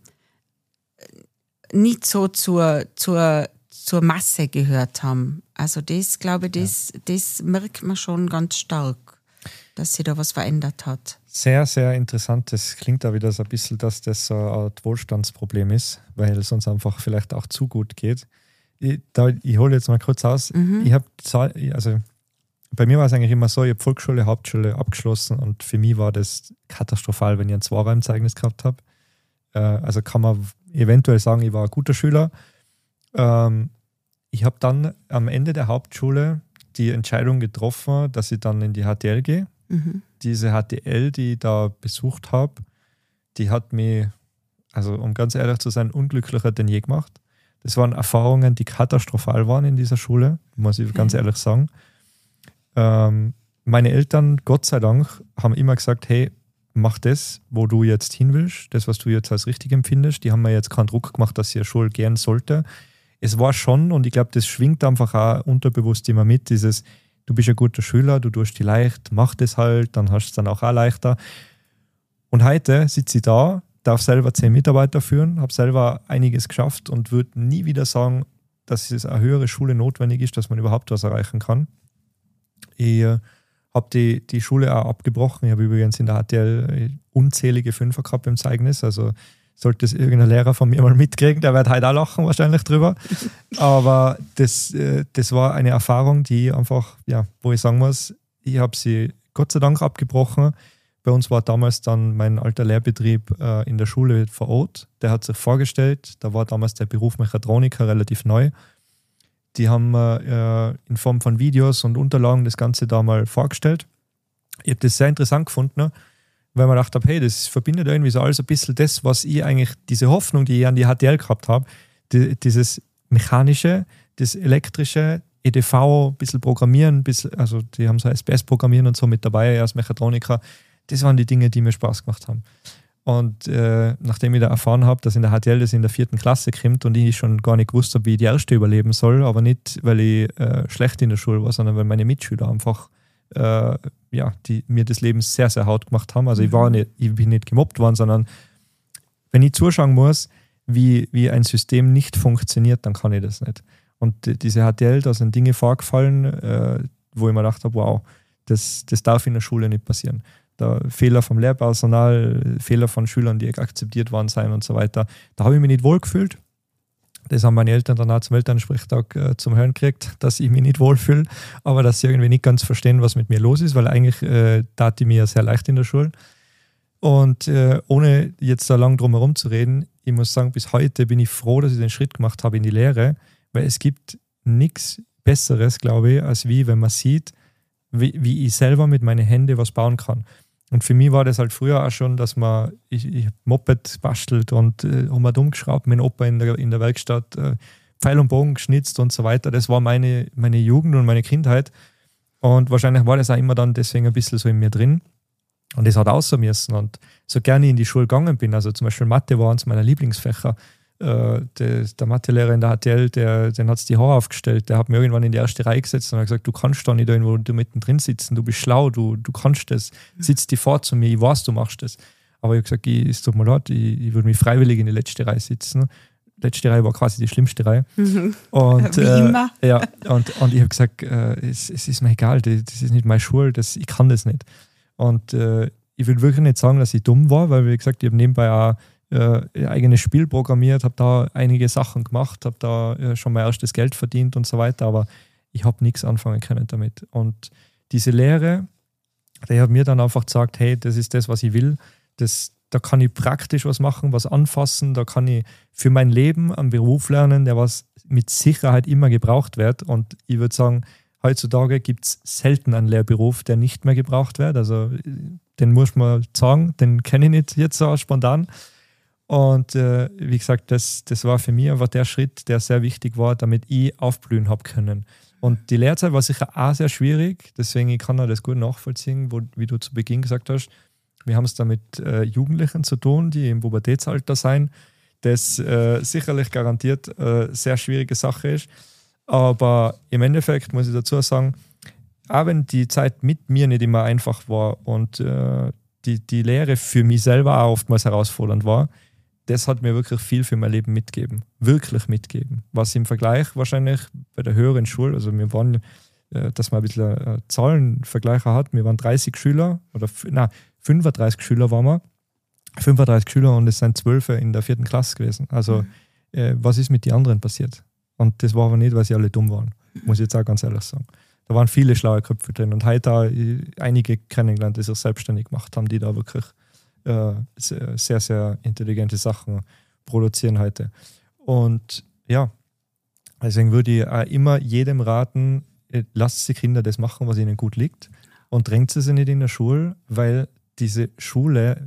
nicht so zur, zur, zur Masse gehört haben. Also das, glaube ich, das, ja. das merkt man schon ganz stark, dass sich da was verändert hat. Sehr, sehr interessant. Das klingt da wieder so ein bisschen, dass das so eine Art Wohlstandsproblem ist, weil es uns einfach vielleicht auch zu gut geht. Ich, da, ich hole jetzt mal kurz aus. Mhm. Ich habe, also bei mir war es eigentlich immer so, ich habe Volksschule, Hauptschule abgeschlossen und für mich war das katastrophal, wenn ich ein Zweier im Zeugnis gehabt habe. Äh, also kann man eventuell sagen, ich war ein guter Schüler. Ähm, ich habe dann am Ende der Hauptschule die Entscheidung getroffen, dass ich dann in die H T L gehe. Mhm. Diese H T L, die ich da besucht habe, die hat mich, also um ganz ehrlich zu sein, unglücklicher denn je gemacht. Das waren Erfahrungen, die katastrophal waren in dieser Schule, muss ich ganz ehrlich sagen. Ähm, meine Eltern, Gott sei Dank, haben immer gesagt, hey, mach das, wo du jetzt hin willst, das, was du jetzt als richtig empfindest. Die haben mir jetzt keinen Druck gemacht, dass ich eine Schule gehen sollte. Es war schon, und ich glaube, das schwingt einfach auch unterbewusst immer mit, dieses, du bist ein guter Schüler, du tust die leicht, mach das halt, dann hast du es dann auch, auch leichter. Und heute sitze ich da, darf selber zehn Mitarbeiter führen, habe selber einiges geschafft und würde nie wieder sagen, dass es eine höhere Schule notwendig ist, dass man überhaupt was erreichen kann. Ich habe die, die Schule auch abgebrochen. Ich habe übrigens in der H T L unzählige Fünfer gehabt im Zeugnis, also Sollte es irgendein Lehrer von mir mal mitkriegen, der wird heute auch lachen wahrscheinlich drüber. Aber das, äh, das war eine Erfahrung, die einfach, ja, wo ich sagen muss, ich habe sie Gott sei Dank abgebrochen. Bei uns war damals dann mein alter Lehrbetrieb äh, in der Schule vor Ort. Der hat sich vorgestellt, da war damals der Beruf Mechatroniker relativ neu. Die haben äh, in Form von Videos und Unterlagen das Ganze da mal vorgestellt. Ich habe das sehr interessant gefunden, weil man gedacht habe, hey, das verbindet irgendwie so alles ein bisschen das, was ich eigentlich, diese Hoffnung, die ich an die H T L gehabt habe, die, dieses Mechanische, das Elektrische, E D V, ein bisschen Programmieren, ein bisschen, also die haben so S P S-Programmieren und so mit dabei als Mechatroniker. Das waren die Dinge, die mir Spaß gemacht haben. Und äh, nachdem ich da erfahren habe, dass in der H T L das in der vierten Klasse kommt und ich schon gar nicht gewusst habe, wie ich die erste überleben soll, aber nicht, weil ich äh, schlecht in der Schule war, sondern weil meine Mitschüler einfach äh, ja, die mir das Leben sehr, sehr hart gemacht haben. Also mhm. ich, war nicht, ich bin nicht gemobbt worden, sondern wenn ich zuschauen muss, wie, wie ein System nicht funktioniert, dann kann ich das nicht. Und diese H T L, da sind Dinge vorgefallen, äh, wo ich mir gedacht habe, wow, das, das darf in der Schule nicht passieren. Da Fehler vom Lehrpersonal, Fehler von Schülern, die akzeptiert worden sein und so weiter. Da habe ich mich nicht wohlgefühlt. Das haben meine Eltern dann auch zum Elternsprechtag äh, zum Hören gekriegt, dass ich mich nicht wohlfühle, aber dass sie irgendwie nicht ganz verstehen, was mit mir los ist, weil eigentlich äh, tat ich mir ja sehr leicht in der Schule. Und äh, ohne jetzt da lang drum herum zu reden, ich muss sagen, bis heute bin ich froh, dass ich den Schritt gemacht habe in die Lehre, weil es gibt nichts Besseres, glaube ich, als wie, wenn man sieht, wie, wie ich selber mit meinen Händen was bauen kann. Und für mich war das halt früher auch schon, dass man, ich, ich Moped bastelt und äh, haben wir dumm geschraubt, mit dem Opa in der, in der Werkstatt, äh, Pfeil und Bogen geschnitzt und so weiter. Das war meine, meine Jugend und meine Kindheit. Und wahrscheinlich war das auch immer dann deswegen ein bisschen so in mir drin. Und das hat außer müssen. Und so gerne ich in die Schule gegangen bin, also zum Beispiel Mathe war eines meiner Lieblingsfächer. Äh, der, der Mathelehrer in der H T L, der, den hat es die Haare aufgestellt, der hat mir irgendwann in die erste Reihe gesetzt und hat gesagt, du kannst da nicht irgendwo du mittendrin sitzen, du bist schlau, du, du kannst das, sitz dir vor zu mir, ich weiß, du machst das. Aber ich habe gesagt, ich, es tut mir leid, ich, ich würde mich freiwillig in die letzte Reihe sitzen. Die letzte Reihe war quasi die schlimmste Reihe. Mhm. Und, Wie äh, immer. Ja, und, und ich habe gesagt, äh, es, es ist mir egal, das, das ist nicht meine Schule, das, ich kann das nicht. Und äh, ich will wirklich nicht sagen, dass ich dumm war, weil, wie gesagt, ich habe nebenbei auch Äh, ein eigenes Spiel programmiert, habe da einige Sachen gemacht, habe da äh, schon mein erstes Geld verdient und so weiter, aber ich habe nichts anfangen können damit. Und diese Lehre, die hat mir dann einfach gesagt, hey, das ist das, was ich will, das, da kann ich praktisch was machen, was anfassen, da kann ich für mein Leben einen Beruf lernen, der was mit Sicherheit immer gebraucht wird. Und ich würde sagen, heutzutage gibt es selten einen Lehrberuf, der nicht mehr gebraucht wird. Also den muss man sagen, den kenne ich nicht jetzt so spontan. Und äh, wie gesagt, das, das war für mich einfach der Schritt, der sehr wichtig war, damit ich aufblühen habe können. Und die Lehrzeit war sicher auch sehr schwierig, deswegen ich kann auch das gut nachvollziehen, wo, wie du zu Beginn gesagt hast, wir haben es da mit äh, Jugendlichen zu tun, die im Pubertätsalter sein, das äh, sicherlich garantiert äh, sehr schwierige Sache ist. Aber im Endeffekt muss ich dazu sagen, auch wenn die Zeit mit mir nicht immer einfach war und äh, die, die Lehre für mich selber auch oftmals herausfordernd war, das hat mir wirklich viel für mein Leben mitgegeben. Wirklich mitgegeben. Was im Vergleich wahrscheinlich bei der höheren Schule, also wir waren, äh, dass man ein bisschen äh, Zahlenvergleiche hat, wir waren dreißig Schüler, oder nein, fünfunddreißig Schüler waren wir. fünfunddreißig Schüler und es sind zwölf in der vierten Klasse gewesen. Also mhm. äh, was ist mit den anderen passiert? Und das war aber nicht, weil sie alle dumm waren. Muss ich jetzt auch ganz ehrlich sagen. Da waren viele schlaue Köpfe drin und heute auch einige kennengelernt, die sich selbstständig gemacht haben, die da wirklich äh, sehr, sehr intelligente Sachen produzieren heute. Und ja, deswegen würde ich auch immer jedem raten, lasst die Kinder das machen, was ihnen gut liegt und drängt sie sich nicht in der Schule, weil diese Schule,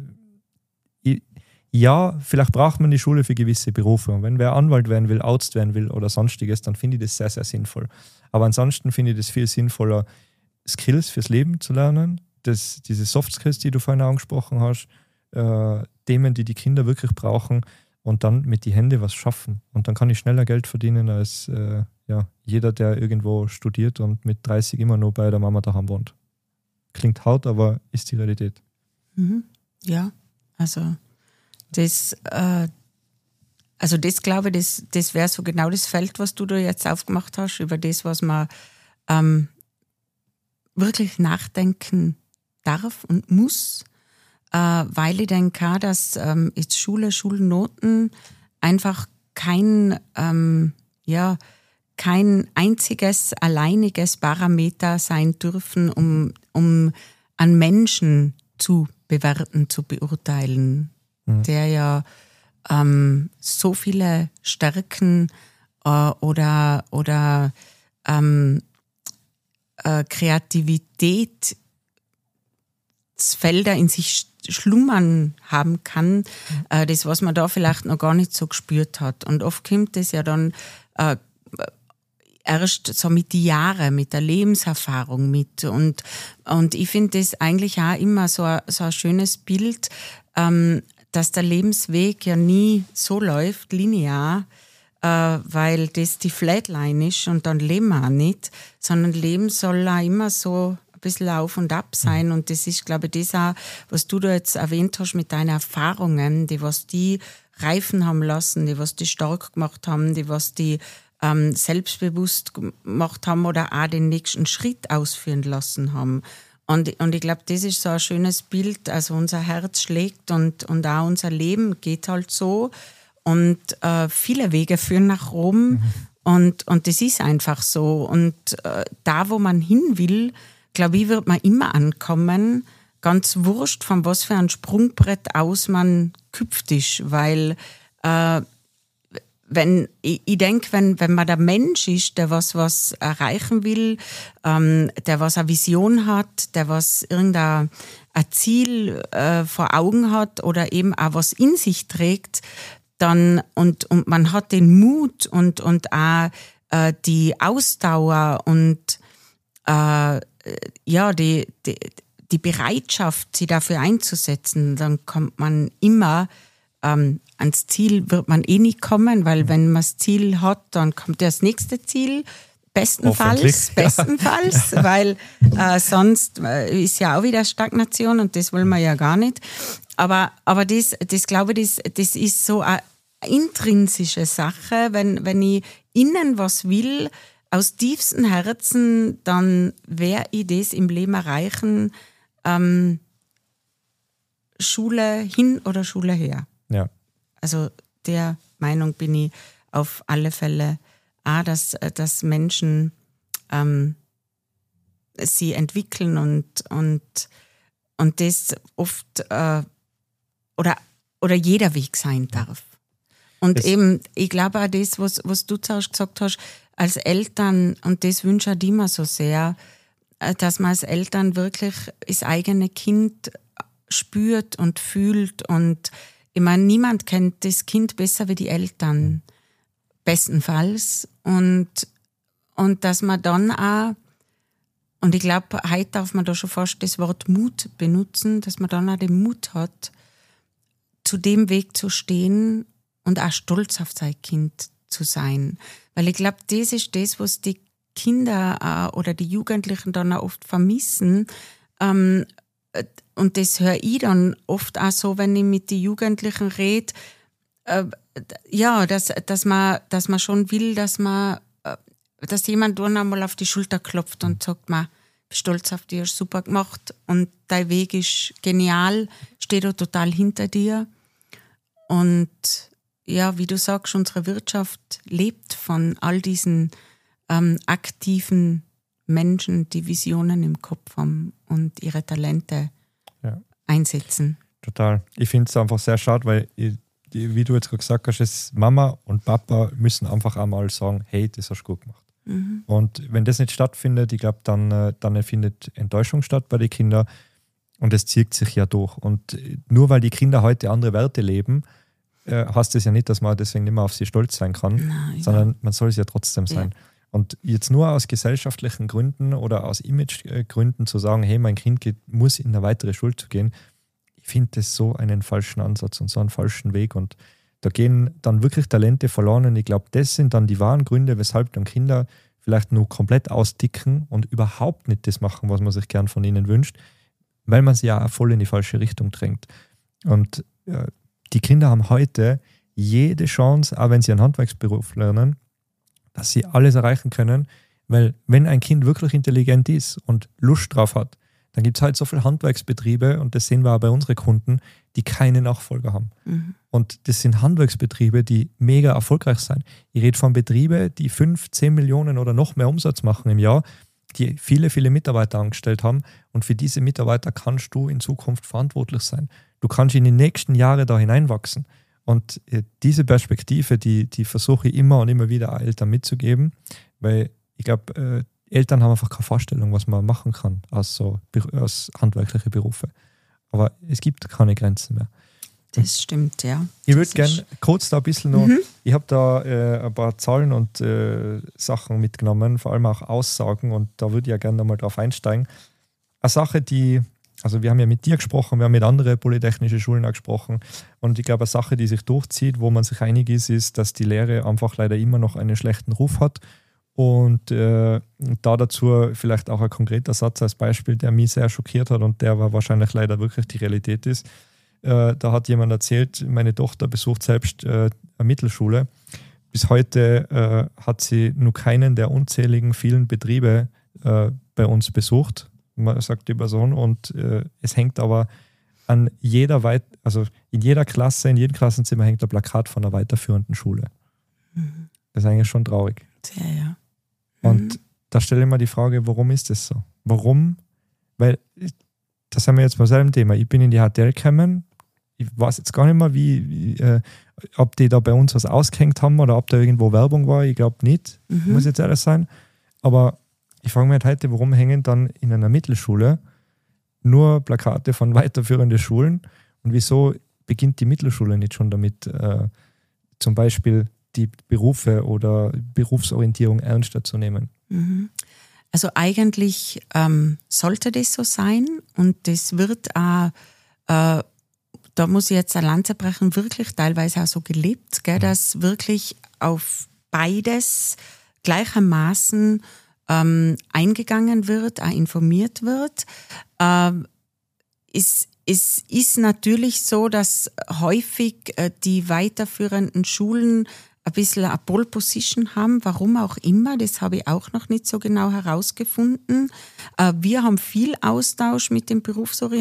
ja, vielleicht braucht man die Schule für gewisse Berufe. Und wenn wer Anwalt werden will, Arzt werden will oder sonstiges, dann finde ich das sehr, sehr sinnvoll. Aber ansonsten finde ich das viel sinnvoller, Skills fürs Leben zu lernen, das, diese Soft Skills, die du vorhin angesprochen hast, äh, Themen, die die Kinder wirklich brauchen und dann mit die Hände was schaffen. Und dann kann ich schneller Geld verdienen als äh, ja, jeder, der irgendwo studiert und mit dreißig immer nur bei der Mama daheim wohnt. Klingt hart, aber ist die Realität. Mhm. Ja, also das, äh, also das glaube ich, das, das wäre so genau das Feld, was du da jetzt aufgemacht hast, über das, was man ähm, wirklich nachdenken darf und muss. äh, weil ich denke auch, dass ähm, jetzt Schule, Schulnoten einfach kein, ähm, ja, kein einziges, alleiniges Parameter sein dürfen, um, um einen Menschen zu bewerten, zu beurteilen, mhm. der ja ähm, so viele Stärken äh, oder, oder ähm, äh, Kreativitätsfelder in sich schlummern haben kann, mhm. äh, das, was man da vielleicht noch gar nicht so gespürt hat. Und oft kommt das ja dann äh, erst so mit den Jahren, mit der Lebenserfahrung mit. Und, und ich finde das eigentlich auch immer so ein, so ein schönes Bild, ähm, dass der Lebensweg ja nie so läuft, linear, äh, weil das die Flatline ist und dann leben wir auch nicht, sondern Leben soll auch immer so ein bisschen auf und ab sein. Und das ist, glaube ich, das auch, was du da jetzt erwähnt hast mit deinen Erfahrungen, die was die reifen haben lassen, die was die stark gemacht haben, die was die ähm, selbstbewusst gemacht haben oder auch den nächsten Schritt ausführen lassen haben. Und, und ich glaube, das ist so ein schönes Bild. Also unser Herz schlägt und, und auch unser Leben geht halt so. Und äh, viele Wege führen nach Rom. Mhm. Und, und das ist einfach so. Und äh, da, wo man hin will, glaube ich, wird man immer ankommen. Ganz wurscht, von was für ein Sprungbrett aus man gehüpft ist. Weil äh, wenn, ich, ich denke, wenn, wenn man der Mensch ist, der was, was erreichen will, ähm, der was eine Vision hat, der was irgendein ein Ziel äh, vor Augen hat oder eben auch was in sich trägt, dann und, und man hat den Mut und, und auch äh, die Ausdauer und äh, ja, die, die, die Bereitschaft, sich dafür einzusetzen, dann kommt man immer ähm, ans Ziel, wird man eh nicht kommen, weil wenn man das Ziel hat, dann kommt das nächste Ziel, bestenfalls, bestenfalls, ja. weil äh, sonst äh, ist ja auch wieder Stagnation und das wollen wir ja gar nicht. Aber, aber das, das glaube ich, das, das ist so eine intrinsische Sache, wenn, wenn ich innen was will, aus tiefstem Herzen, dann werde ich das im Leben erreichen, ähm, Schule hin oder Schule her. Ja. Also der Meinung bin ich auf alle Fälle auch, dass, dass Menschen ähm, sie entwickeln und, und, und das oft äh, oder, oder jeder Weg sein darf. Und das eben, ich glaube auch das, was, was du zuerst gesagt hast, als Eltern, und das wünsche ich immer so sehr, dass man als Eltern wirklich das eigene Kind spürt und fühlt. Und ich meine, niemand kennt das Kind besser wie die Eltern, bestenfalls. Und, und dass man dann auch, und ich glaube, heute darf man da schon fast das Wort Mut benutzen, dass man dann auch den Mut hat, zu dem Weg zu stehen und auch stolz auf sein Kind zu sein. Weil ich glaube, das ist das, was die Kinder äh, oder die Jugendlichen dann auch oft vermissen. Ähm, und das höre ich dann oft auch so, wenn ich mit den Jugendlichen rede, äh, ja, dass, dass, man, dass man schon will, dass man, äh, dass jemand dann einmal auf die Schulter klopft und sagt, man, ich bin stolz auf dich, hast super gemacht und dein Weg ist genial, steht da total hinter dir. Und ja, wie du sagst, unsere Wirtschaft lebt von all diesen ähm, aktiven Menschen, die Visionen im Kopf haben und ihre Talente ja. einsetzen. Total. Ich finde es einfach sehr schade, weil, ich, die, wie du jetzt gerade gesagt hast, ist Mama und Papa müssen einfach einmal sagen, hey, das hast du gut gemacht. Mhm. Und wenn das nicht stattfindet, ich glaube, dann, dann findet Enttäuschung statt bei den Kindern und es zieht sich ja durch. Und nur weil die Kinder heute andere Werte leben, heißt das ja nicht, dass man deswegen nicht mehr auf sie stolz sein kann, Nein, sondern man soll es ja trotzdem sein. Ja. Und jetzt nur aus gesellschaftlichen Gründen oder aus Imagegründen zu sagen, hey, mein Kind geht, muss in eine weitere Schule zu gehen, ich finde das so einen falschen Ansatz und so einen falschen Weg. Und da gehen dann wirklich Talente verloren. Und ich glaube, das sind dann die wahren Gründe, weshalb dann Kinder vielleicht nur komplett austicken und überhaupt nicht das machen, was man sich gern von ihnen wünscht, weil man sie ja auch voll in die falsche Richtung drängt. Und ja, die Kinder haben heute jede Chance, auch wenn sie einen Handwerksberuf lernen, dass sie alles erreichen können, weil wenn ein Kind wirklich intelligent ist und Lust drauf hat, dann gibt es halt so viele Handwerksbetriebe, und das sehen wir auch bei unseren Kunden, die keine Nachfolger haben. Mhm. Und das sind Handwerksbetriebe, die mega erfolgreich sind. Ich rede von Betrieben, die fünf, zehn Millionen oder noch mehr Umsatz machen im Jahr, die viele, viele Mitarbeiter angestellt haben. Und für diese Mitarbeiter kannst du in Zukunft verantwortlich sein. Du kannst in die nächsten Jahre da hineinwachsen. Und äh, diese Perspektive, die, die versuche ich immer und immer wieder Eltern mitzugeben, weil ich glaube, äh, Eltern haben einfach keine Vorstellung, was man machen kann aus, so, aus handwerklichen Berufen. Aber es gibt keine Grenzen mehr. Das stimmt, ja. Ich würde gerne kurz da ein bisschen noch, mhm. ich habe da äh, ein paar Zahlen und äh, Sachen mitgenommen, vor allem auch Aussagen, und da würde ich ja gerne nochmal drauf einsteigen. Eine Sache, die, also wir haben ja mit dir gesprochen, wir haben mit anderen polytechnischen Schulen auch gesprochen, und ich glaube, eine Sache, die sich durchzieht, wo man sich einig ist, ist, dass die Lehre einfach leider immer noch einen schlechten Ruf hat. Und äh, da dazu vielleicht auch ein konkreter Satz als Beispiel, der mich sehr schockiert hat und der aber wahrscheinlich leider wirklich die Realität ist. Äh, da hat jemand erzählt, meine Tochter besucht selbst äh, eine Mittelschule. Bis heute äh, hat sie nur keinen der unzähligen vielen Betriebe äh, bei uns besucht, man sagt die Person. Und äh, es hängt aber an jeder, Weit- also in jeder Klasse, in jedem Klassenzimmer hängt ein Plakat von einer weiterführenden Schule. Mhm. Das ist eigentlich schon traurig. Sehr, ja. Und mhm. da stelle ich mir die Frage, warum ist das so? Warum? Weil, das haben wir jetzt beim selben Thema. Ich bin in die H T L gekommen. Ich weiß jetzt gar nicht mehr, wie, wie äh, ob die da bei uns was ausgehängt haben oder ob da irgendwo Werbung war. Ich glaube nicht, mhm. muss jetzt ehrlich sein. Aber ich frage mich halt heute, warum hängen dann in einer Mittelschule nur Plakate von weiterführenden Schulen, und wieso beginnt die Mittelschule nicht schon damit, äh, zum Beispiel die Berufe oder Berufsorientierung ernster zu nehmen? Also eigentlich ähm, sollte das so sein, und das wird auch, äh, da muss ich jetzt eine Lanze brechen, wirklich teilweise auch so gelebt, gell, mhm. dass wirklich auf beides gleichermaßen ähm, eingegangen wird, auch informiert wird. Ähm, es, es ist natürlich so, dass häufig äh, die weiterführenden Schulen ein bisschen eine Pole Position haben, warum auch immer, das habe ich auch noch nicht so genau herausgefunden. Wir haben viel Austausch mit den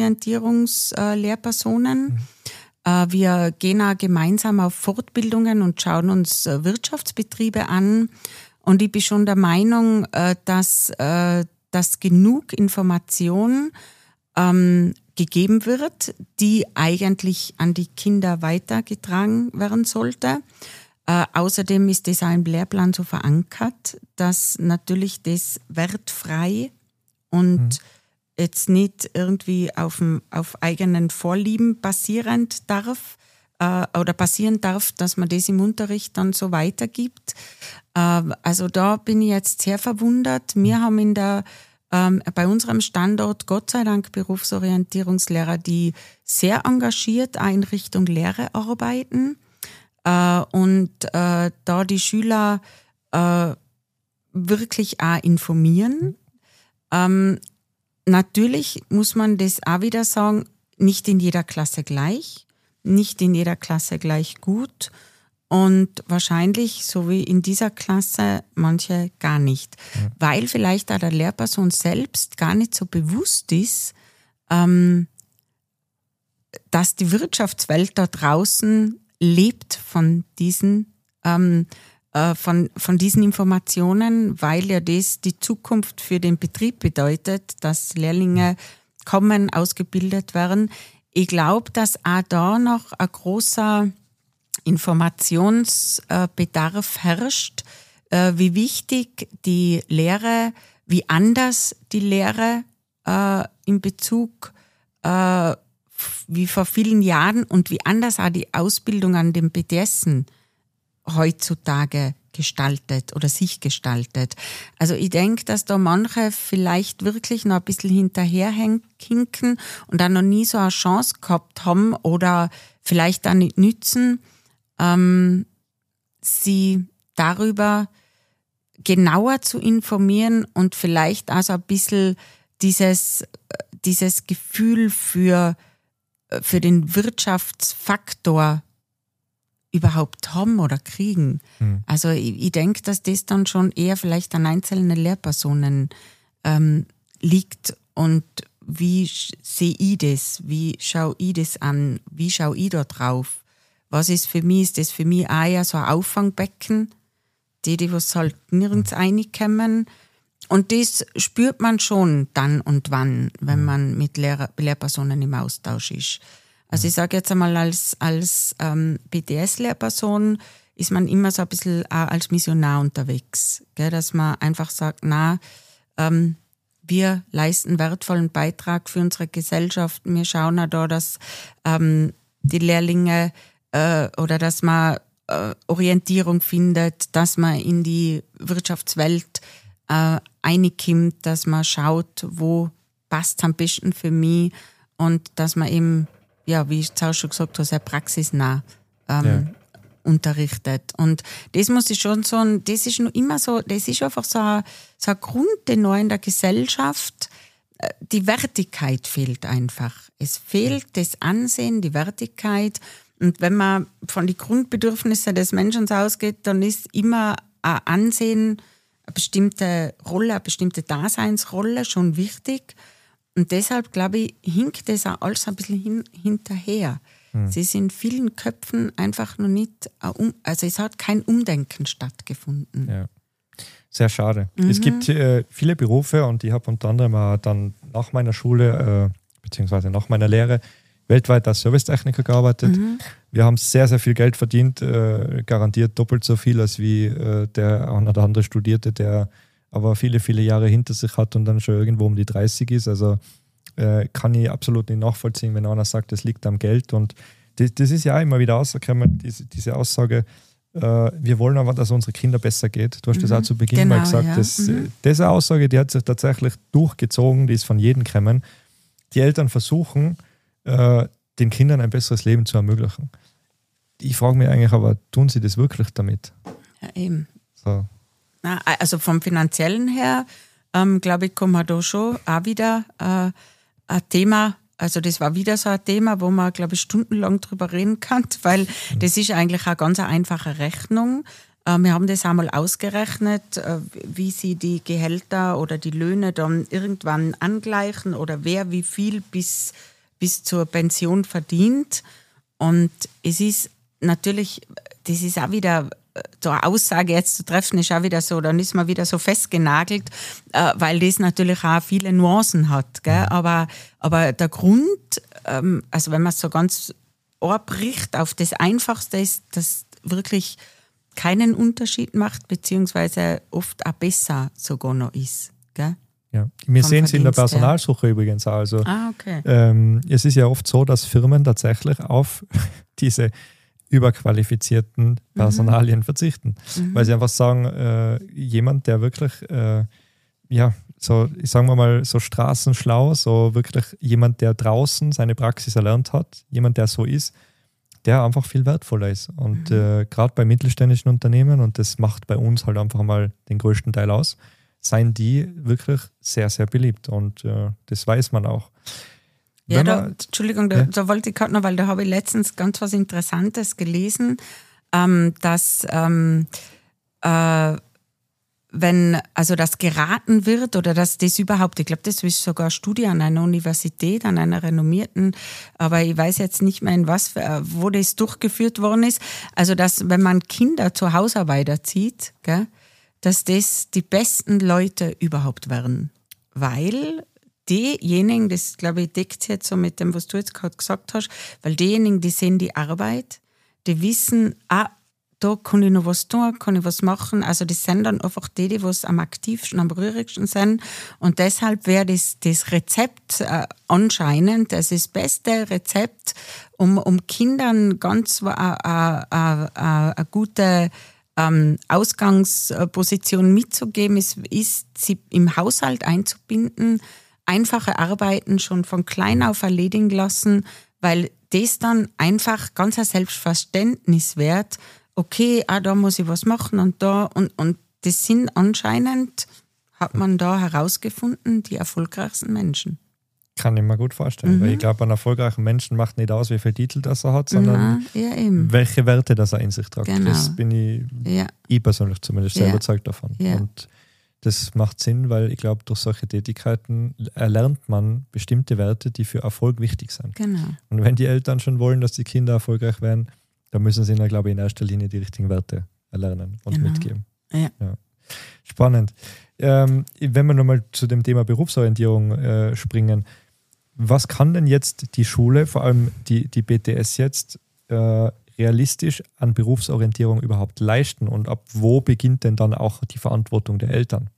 Berufsorientierungslehrpersonen. Mhm. Wir gehen auch gemeinsam auf Fortbildungen und schauen uns Wirtschaftsbetriebe an. Und ich bin schon der Meinung, dass, dass genug Information ähm, gegeben wird, die eigentlich an die Kinder weitergetragen werden sollte. Äh, außerdem ist das auch im Lehrplan so verankert, dass natürlich das wertfrei und mhm. jetzt nicht irgendwie auf, auf eigenen Vorlieben basierend darf äh, oder passieren darf, dass man das im Unterricht dann so weitergibt. Äh, also da bin ich jetzt sehr verwundert. Wir haben in der ähm, bei unserem Standort Gott sei Dank Berufsorientierungslehrer, die sehr engagiert auch in Richtung Lehre arbeiten. Uh, und uh, da die Schüler uh, wirklich auch informieren. Um, natürlich muss man das auch wieder sagen, nicht in jeder Klasse gleich, nicht in jeder Klasse gleich gut und wahrscheinlich, so wie in dieser Klasse, manche gar nicht. Ja. Weil vielleicht auch der Lehrperson selbst gar nicht so bewusst ist, um, dass die Wirtschaftswelt da draußen lebt von diesen, ähm, äh, von, von diesen Informationen, weil ja das die Zukunft für den Betrieb bedeutet, dass Lehrlinge kommen, ausgebildet werden. Ich glaube, dass auch da noch ein großer Informationsbedarf herrscht, äh, wie wichtig die Lehre, wie anders die Lehre äh, in Bezug äh, wie vor vielen Jahren und wie anders auch die Ausbildung an den B D Essen heutzutage gestaltet oder sich gestaltet. Also ich denke, dass da manche vielleicht wirklich noch ein bisschen hinterherhinken und auch noch nie so eine Chance gehabt haben oder vielleicht auch nicht nützen, ähm, sie darüber genauer zu informieren und vielleicht auch so ein bisschen dieses, dieses Gefühl für für den Wirtschaftsfaktor überhaupt haben oder kriegen. Hm. Also ich, ich denke, dass das dann schon eher vielleicht an einzelnen Lehrpersonen ähm, liegt und wie sehe ich das, wie schaue ich das an, wie schaue ich da drauf. Was ist für mich, ist das für mich auch ja so ein Auffangbecken, die, die was halt nirgends reinkommen. Und das spürt man schon dann und wann, wenn man mit Lehrer, Lehrpersonen im Austausch ist. Also ich sage jetzt einmal, als, als ähm, B D S-Lehrperson ist man immer so ein bisschen auch als Missionar unterwegs. Gell? Dass man einfach sagt, na, ähm, wir leisten wertvollen Beitrag für unsere Gesellschaft. Wir schauen auch da, dass ähm, die Lehrlinge äh, oder dass man äh, Orientierung findet, dass man in die Wirtschaftswelt äh, reinkommt, dass man schaut, wo passt am besten für mich und dass man eben, ja, wie ich es auch schon gesagt habe, sehr praxisnah ähm, ja. unterrichtet. Und das muss ich schon sagen, das ist noch immer so, das ist einfach so ein, so ein Grundtenor in der Gesellschaft. Die Wertigkeit fehlt einfach. Es fehlt das Ansehen, die Wertigkeit. Und wenn man von den Grundbedürfnissen des Menschen ausgeht, dann ist immer ein Ansehen, eine bestimmte Rolle, eine bestimmte Daseinsrolle schon wichtig. Und deshalb, glaube ich, hinkt das auch alles ein bisschen hin, hinterher. Hm. Es ist in vielen Köpfen einfach noch nicht, also es hat kein Umdenken stattgefunden. Ja. Sehr schade. Mhm. Es gibt äh, viele Berufe und ich habe unter anderem auch dann nach meiner Schule, äh, beziehungsweise nach meiner Lehre, weltweit als Servicetechniker gearbeitet. Mhm. Wir haben sehr, sehr viel Geld verdient, äh, garantiert doppelt so viel, als wie äh, der eine oder andere Studierte, der aber viele, viele Jahre hinter sich hat und dann schon irgendwo um die dreißig ist. Also äh, kann ich absolut nicht nachvollziehen, wenn einer sagt, das liegt am Geld. Und das, das ist ja auch immer wieder rausgekommen, diese, diese Aussage, äh, wir wollen aber, dass es unseren Kindern besser geht. Du hast mhm. das auch zu Beginn genau, mal gesagt. Ja. Das, mhm. Diese Aussage, die hat sich tatsächlich durchgezogen, die ist von jedem gekommen. Die Eltern versuchen, äh, den Kindern ein besseres Leben zu ermöglichen. Ich frage mich eigentlich aber, tun sie das wirklich damit? Ja, eben. So. Na, also vom Finanziellen her, ähm, glaube ich, kommen wir da schon auch wieder äh, ein Thema, also das war wieder so ein Thema, wo man, glaube ich, stundenlang drüber reden kann, weil mhm. das ist eigentlich eine ganz einfache Rechnung. Äh, wir haben das einmal ausgerechnet, äh, wie sie die Gehälter oder die Löhne dann irgendwann angleichen oder wer wie viel bis, bis zur Pension verdient. Und es ist natürlich, das ist auch wieder, so eine Aussage jetzt zu treffen, ist auch wieder so, dann ist man wieder so festgenagelt, äh, weil das natürlich auch viele Nuancen hat. Gell? Aber, aber der Grund, ähm, also wenn man es so ganz abbricht auf das Einfachste, ist, dass wirklich keinen Unterschied macht, beziehungsweise oft auch besser sogar noch ist. Gell? Ja. Wir sehen es in der Personalsuche her. übrigens auch. Also, ah, okay. ähm, es ist ja oft so, dass Firmen tatsächlich auf diese überqualifizierten Personalien mhm. verzichten. Mhm. Weil sie einfach sagen, äh, jemand, der wirklich, äh, ja, so, ich sage mal, so straßenschlau, so wirklich jemand, der draußen seine Praxis erlernt hat, jemand, der so ist, der einfach viel wertvoller ist. Und mhm. äh, gerade bei mittelständischen Unternehmen, und das macht bei uns halt einfach mal den größten Teil aus, seien die wirklich sehr, sehr beliebt. Und äh, das weiß man auch. Ja, da, Entschuldigung, da, ja. da wollte ich gerade noch, weil da habe ich letztens ganz was Interessantes gelesen, ähm, dass ähm, äh, wenn, also dass geraten wird oder dass das überhaupt, ich glaube, das ist sogar eine Studie an einer Universität, an einer renommierten, aber ich weiß jetzt nicht mehr, in was, wo das durchgeführt worden ist, also dass, wenn man Kinder zur Hausarbeit erzieht, gell, dass das die besten Leute überhaupt werden, weil diejenigen, das glaube ich deckt jetzt so mit dem, was du jetzt gerade gesagt hast, weil diejenigen, die sehen die Arbeit, die wissen, ah, da kann ich noch was tun, kann ich was machen. Also das sind dann einfach die, die was am aktivsten, am rührigsten sind. Und deshalb wäre das, das Rezept äh, anscheinend, das ist das beste Rezept, um, um Kindern ganz eine gute ähm, Ausgangsposition mitzugeben, ist, ist, sie im Haushalt einzubinden, einfache Arbeiten schon von klein auf erledigen lassen, weil das dann einfach ganz ein Selbstverständnis wird, okay, ah, da muss ich was machen und da und, und das sind anscheinend, hat man da herausgefunden, die erfolgreichsten Menschen. Kann ich mir gut vorstellen, mhm. weil ich glaube, ein erfolgreicher Menschen macht nicht aus, wie viel Titel das er hat, sondern Na, ja, eben. welche Werte das er in sich trägt. Genau. Das bin ich, ja. ich persönlich zumindest sehr ja. überzeugt davon. Ja. Und das macht Sinn, weil ich glaube, durch solche Tätigkeiten erlernt man bestimmte Werte, die für Erfolg wichtig sind. Genau. Und wenn die Eltern schon wollen, dass die Kinder erfolgreich werden, dann müssen sie ihnen, glaube ich, in erster Linie die richtigen Werte erlernen und Genau. mitgeben. Ja. Ja. Spannend. Ähm, wenn wir nochmal zu dem Thema Berufsorientierung äh, springen, was kann denn jetzt die Schule, vor allem die, die B T S jetzt, äh, realistisch an Berufsorientierung überhaupt leisten und ab wo beginnt denn dann auch die Verantwortung der Eltern?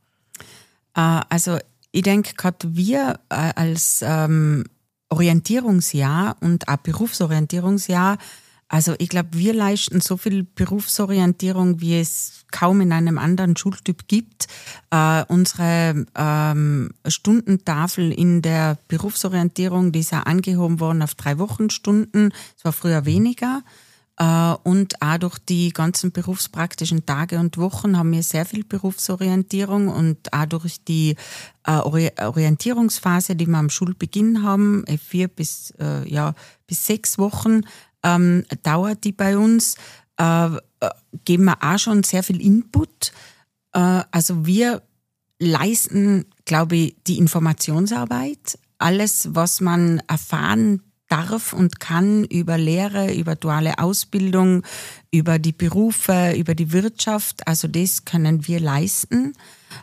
Äh, also ich denke, gerade wir äh, als ähm, Orientierungsjahr und auch Berufsorientierungsjahr, also ich glaube, wir leisten so viel Berufsorientierung, wie es kaum in einem anderen Schultyp gibt. Äh, unsere ähm, Stundentafel in der Berufsorientierung, die ist ja angehoben worden auf drei Wochenstunden. Es war früher weniger. Äh, und auch durch die ganzen berufspraktischen Tage und Wochen haben wir sehr viel Berufsorientierung und auch durch die äh, Ori- Orientierungsphase, die wir am Schulbeginn haben, vier bis, äh, ja, bis sechs Wochen, Ähm, dauert die bei uns, äh, geben wir auch schon sehr viel Input. Äh, also wir leisten, glaube ich, die Informationsarbeit. Alles, was man erfahren darf und kann über Lehre, über duale Ausbildung, über die Berufe, über die Wirtschaft, also das können wir leisten.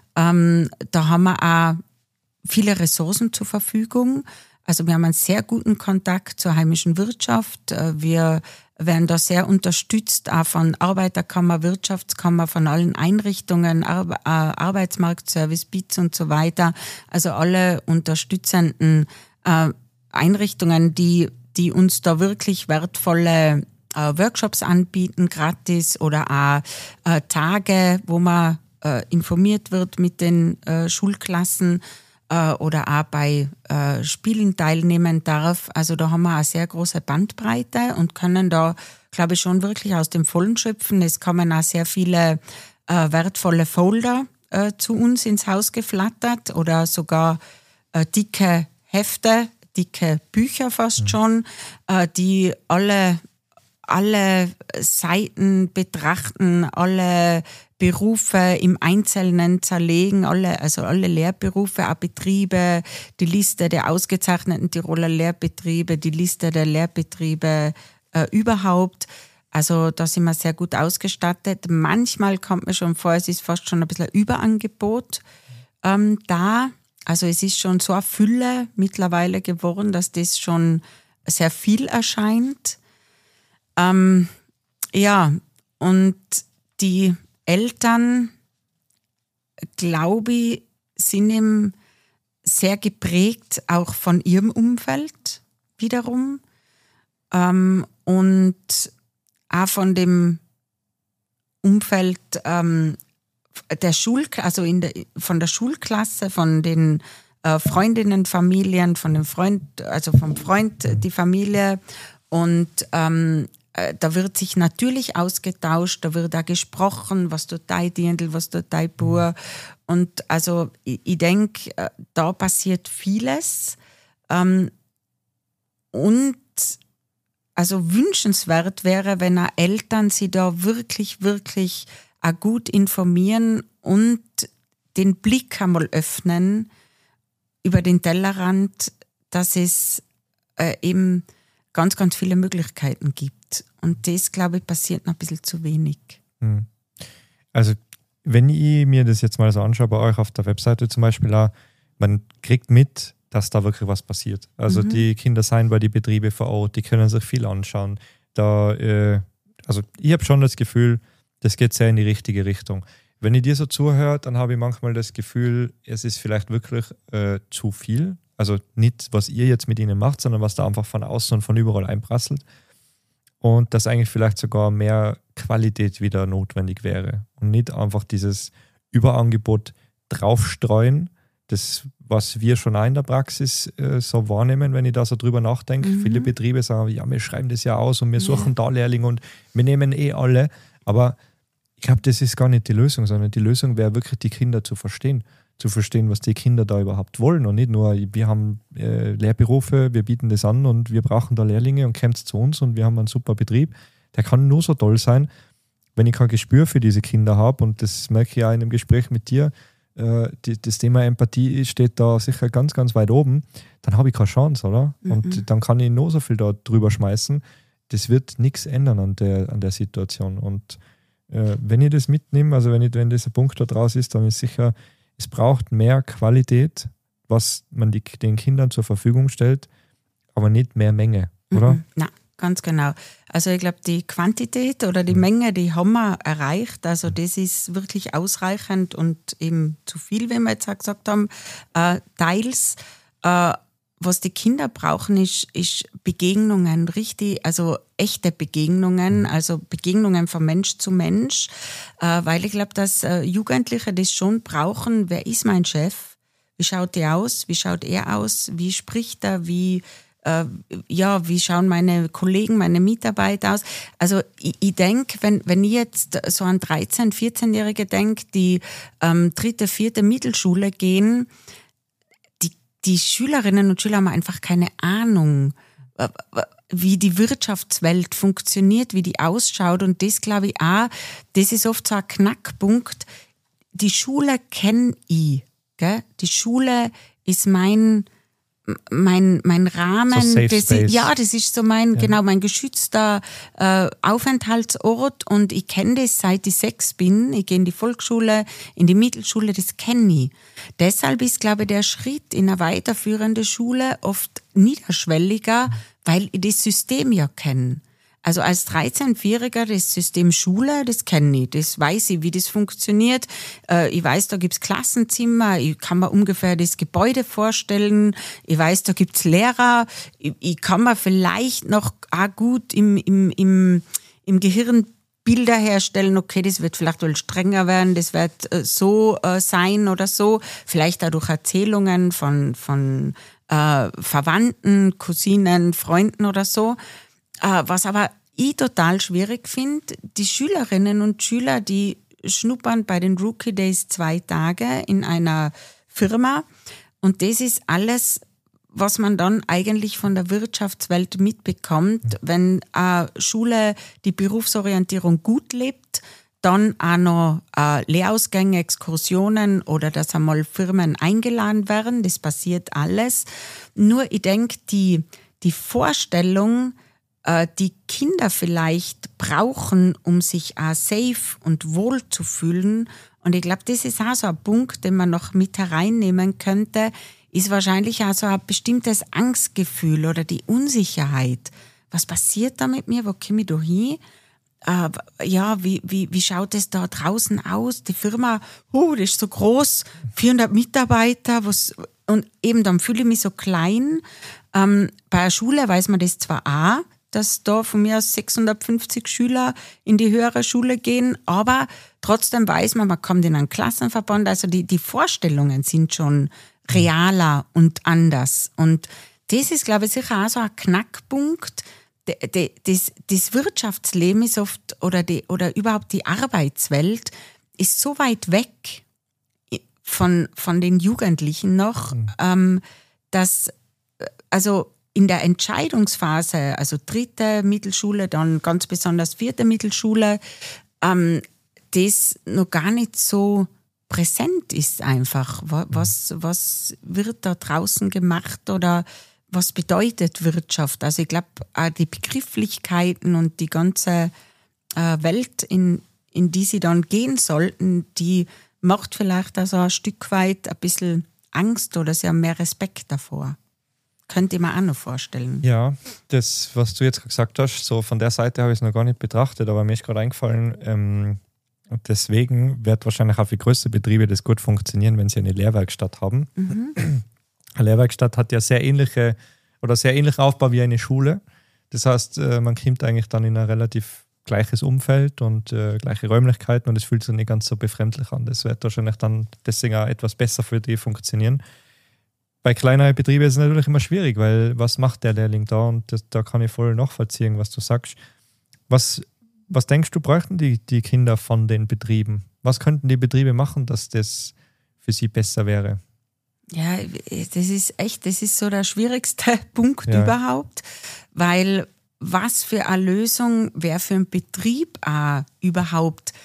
Ähm, da haben wir auch viele Ressourcen zur Verfügung. Also wir haben einen sehr guten Kontakt zur heimischen Wirtschaft. Wir werden da sehr unterstützt, auch von Arbeiterkammer, Wirtschaftskammer, von allen Einrichtungen, Ar- Arbeitsmarktservice, B I Z und so weiter. Also alle unterstützenden äh, Einrichtungen, die, die uns da wirklich wertvolle äh, Workshops anbieten, gratis oder auch äh, Tage, wo man äh, informiert wird mit den äh, Schulklassen oder auch bei äh, Spielen teilnehmen darf. Also da haben wir eine sehr große Bandbreite und können da, glaube ich, schon wirklich aus dem Vollen schöpfen. Es kommen auch sehr viele äh, wertvolle Folder äh, zu uns ins Haus geflattert oder sogar äh, dicke Hefte, dicke Bücher fast mhm. schon, äh, die alle, alle Seiten betrachten, alle Berufe im Einzelnen zerlegen, alle, also alle Lehrberufe, auch Betriebe, die Liste der ausgezeichneten Tiroler Lehrbetriebe, die Liste der Lehrbetriebe äh, überhaupt. Also da sind wir sehr gut ausgestattet. Manchmal kommt mir schon vor, es ist fast schon ein bisschen ein Überangebot ähm, da. Also es ist schon so eine Fülle mittlerweile geworden, dass das schon sehr viel erscheint. Ähm, ja, und die Eltern, glaube ich, sind eben sehr geprägt auch von ihrem Umfeld wiederum ähm, und auch von dem Umfeld ähm, der Schul, also in der, von der Schulklasse, von den äh, Freundinnen, Familien, von dem Freund, also vom Freund die Familie und ähm, da wird sich natürlich ausgetauscht, da wird auch gesprochen, was tut dein Dirndl, was tut dein Bub. Und also ich, ich denke, da passiert vieles. Ähm, und also wünschenswert wäre, wenn auch Eltern sie da wirklich, wirklich auch gut informieren und den Blick einmal öffnen über den Tellerrand, dass es äh, eben ganz, ganz viele Möglichkeiten gibt. Und das, glaube ich, passiert noch ein bisschen zu wenig. Also, wenn ich mir das jetzt mal so anschaue, bei euch auf der Webseite zum Beispiel, auch, man kriegt mit, dass da wirklich was passiert. Also, mhm. die Kinder sind bei den Betrieben vor Ort, die können sich viel anschauen. Da, äh, also, ich habe schon das Gefühl, das geht sehr in die richtige Richtung. Wenn ich dir so zuhöre, dann habe ich manchmal das Gefühl, es ist vielleicht wirklich äh, zu viel. Also nicht, was ihr jetzt mit ihnen macht, sondern was da einfach von außen und von überall einprasselt. Und dass eigentlich vielleicht sogar mehr Qualität wieder notwendig wäre. Und nicht einfach dieses Überangebot draufstreuen, das, was wir schon auch in der Praxis äh, so wahrnehmen, wenn ich da so drüber nachdenke. Mhm. Viele Betriebe sagen, ja, wir schreiben das ja aus und wir suchen ja. da Lehrlinge und wir nehmen eh alle. Aber ich glaube, das ist gar nicht die Lösung, sondern die Lösung wäre wirklich, die Kinder zu verstehen. Zu verstehen, was die Kinder da überhaupt wollen und nicht nur, wir haben äh, Lehrberufe, wir bieten das an und wir brauchen da Lehrlinge und kommt zu uns und wir haben einen super Betrieb. Der kann nur so toll sein, wenn ich kein Gespür für diese Kinder habe und das merke ich auch in einem Gespräch mit dir, äh, die, das Thema Empathie steht da sicher ganz, ganz weit oben, dann habe ich keine Chance, oder? Mhm. Und dann kann ich nur so viel da drüber schmeißen. Das wird nichts ändern an der, an der Situation. Und äh, wenn ich das mitnehme, also wenn, ich, wenn dieser Punkt da draus ist, dann ist sicher, es braucht mehr Qualität, was man die, den Kindern zur Verfügung stellt, aber nicht mehr Menge, oder? Mhm. Nein, ganz genau. Also ich glaube, die Quantität oder die mhm. Menge, die haben wir erreicht. Also das ist wirklich ausreichend und eben zu viel, wie wir jetzt auch gesagt haben. Äh, teils, äh, was die Kinder brauchen, ist, ist Begegnungen, richtig, also echte Begegnungen, also Begegnungen von Mensch zu Mensch, äh, weil ich glaube, dass äh, Jugendliche das schon brauchen. Wer ist mein Chef? Wie schaut der aus? Wie schaut er aus? Wie spricht er? Wie äh, ja, wie schauen meine Kollegen, meine Mitarbeiter aus? Also ich, ich denke, wenn, wenn ich jetzt so an dreizehn-, vierzehnjährige denke, die ähm, dritte, vierte Mittelschule gehen, die Schülerinnen und Schüler haben einfach keine Ahnung, wie die Wirtschaftswelt funktioniert, wie die ausschaut. Und das glaube ich auch, das ist oft so ein Knackpunkt. Die Schule kenne ich. Gell? Die Schule ist mein, mein, mein Rahmen. So safe das space. Ist, ja, das ist so mein, ja. genau, mein geschützter äh, Aufenthaltsort. Und ich kenne das, seit ich sechs bin. Ich gehe in die Volksschule, in die Mittelschule, das kenne ich. Deshalb ist, glaube ich, der Schritt in eine weiterführende Schule oft niederschwelliger, weil ich das System ja kenne. Also als dreizehn-Jähriger das System Schule, das kenne ich, das weiß ich, wie das funktioniert. Ich weiß, da gibt's Klassenzimmer, ich kann mir ungefähr das Gebäude vorstellen, ich weiß, da gibt's Lehrer, ich kann mir vielleicht noch auch gut im, im, im, im Gehirn Bilder herstellen, okay, das wird vielleicht wohl strenger werden, das wird äh, so äh, sein oder so, vielleicht auch durch Erzählungen von, von äh, Verwandten, Cousinen, Freunden oder so. Äh, was aber ich total schwierig finde, die Schülerinnen und Schüler, die schnuppern bei den Rookie Days zwei Tage in einer Firma und das ist alles, was man dann eigentlich von der Wirtschaftswelt mitbekommt, wenn eine Schule die Berufsorientierung gut lebt, dann auch noch äh, Lehrausgänge, Exkursionen oder dass einmal Firmen eingeladen werden, das passiert alles. Nur ich denke, die, die Vorstellung, äh, die Kinder vielleicht brauchen, um sich auch safe und wohl zu fühlen, und ich glaube, das ist auch so ein Punkt, den man noch mit hereinnehmen könnte, ist wahrscheinlich auch so ein bestimmtes Angstgefühl oder die Unsicherheit. Was passiert da mit mir? Wo komme ich da hin? Äh, ja, wie, wie, wie schaut es da draußen aus? Die Firma, oh, das ist so groß, vierhundert Mitarbeiter, was, und eben dann fühle ich mich so klein. Ähm, bei der Schule weiß man das zwar auch, dass da von mir aus sechshundertfünfzig Schüler in die höhere Schule gehen, aber trotzdem weiß man, man kommt in einen Klassenverband, also die, die Vorstellungen sind schon realer und anders. Und das ist, glaube ich, sicher auch so ein Knackpunkt. Das, das Wirtschaftsleben ist oft, oder, die, oder überhaupt die Arbeitswelt, ist so weit weg von, von den Jugendlichen noch, mhm. ähm, dass, also in der Entscheidungsphase, also dritte Mittelschule, dann ganz besonders vierte Mittelschule, ähm, das noch gar nicht so präsent ist einfach. Was, was wird da draußen gemacht oder was bedeutet Wirtschaft? Also ich glaube, die Begrifflichkeiten und die ganze Welt, in, in die sie dann gehen sollten, die macht vielleicht also ein Stück weit ein bisschen Angst oder sie haben mehr Respekt davor. Könnte ich mir auch noch vorstellen. Ja, das, was du jetzt gesagt hast, so von der Seite habe ich es noch gar nicht betrachtet, aber mir ist gerade eingefallen, ähm, und deswegen wird wahrscheinlich auch für größere Betriebe das gut funktionieren, wenn sie eine Lehrwerkstatt haben. Mhm. Eine Lehrwerkstatt hat ja sehr ähnliche oder sehr ähnlichen Aufbau wie eine Schule. Das heißt, man kommt eigentlich dann in ein relativ gleiches Umfeld und äh, gleiche Räumlichkeiten und es fühlt sich nicht ganz so befremdlich an. Das wird wahrscheinlich dann deswegen auch etwas besser für die funktionieren. Bei kleineren Betrieben ist es natürlich immer schwierig, weil was macht der Lehrling da? Und das, da kann ich voll nachvollziehen, was du sagst. Was Was denkst du, bräuchten die, die Kinder von den Betrieben? Was könnten die Betriebe machen, dass das für sie besser wäre? Ja, das ist echt, das ist so der schwierigste Punkt ja. überhaupt, weil was für eine Lösung wäre für einen Betrieb auch überhaupt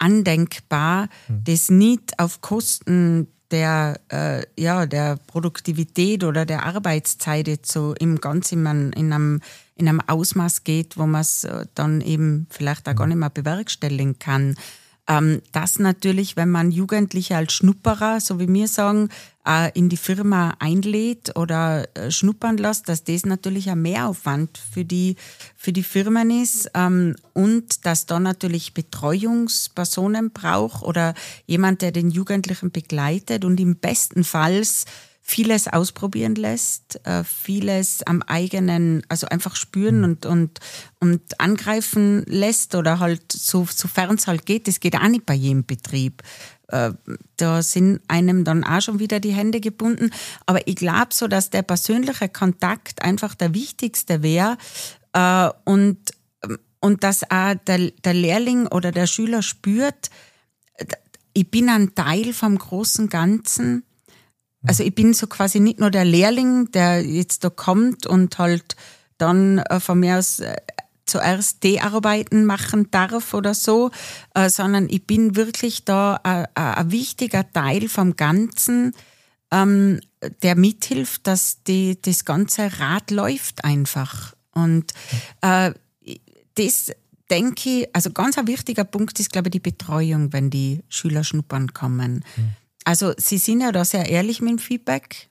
andenkbar, mhm. das nicht auf Kosten der, äh, ja, der Produktivität oder der Arbeitszeit jetzt so im ganz in einem, in einem, in einem Ausmaß geht, wo man es dann eben vielleicht auch gar nicht mehr bewerkstelligen kann. Ähm, das natürlich, wenn man Jugendliche als Schnupperer, so wie wir sagen, äh, in die Firma einlädt oder äh, schnuppern lässt, dass das natürlich ein Mehraufwand für die, für die Firmen ist ähm, und dass da natürlich Betreuungspersonen braucht oder jemand, der den Jugendlichen begleitet und im besten Fall vieles ausprobieren lässt, äh, vieles am eigenen, also einfach spüren und, und, und angreifen lässt oder halt so, sofern es halt geht, das geht auch nicht bei jedem Betrieb. Äh, da sind einem dann auch schon wieder die Hände gebunden. Aber ich glaube so, dass der persönliche Kontakt einfach der wichtigste wäre äh, und, und dass auch der, der Lehrling oder der Schüler spürt, ich bin ein Teil vom großen Ganzen. Also ich bin so quasi nicht nur der Lehrling, der jetzt da kommt und halt dann äh, von mir aus äh, zuerst die Arbeiten machen darf oder so, äh, sondern ich bin wirklich da äh, ein wichtiger Teil vom Ganzen, ähm, der mithilft, dass die, das ganze Rad läuft einfach. Und äh, das denke ich, also ganz ein wichtiger Punkt ist, glaube ich, die Betreuung, wenn die Schüler schnuppern kommen. Mhm. Also sie sind ja da sehr ehrlich mit dem Feedback.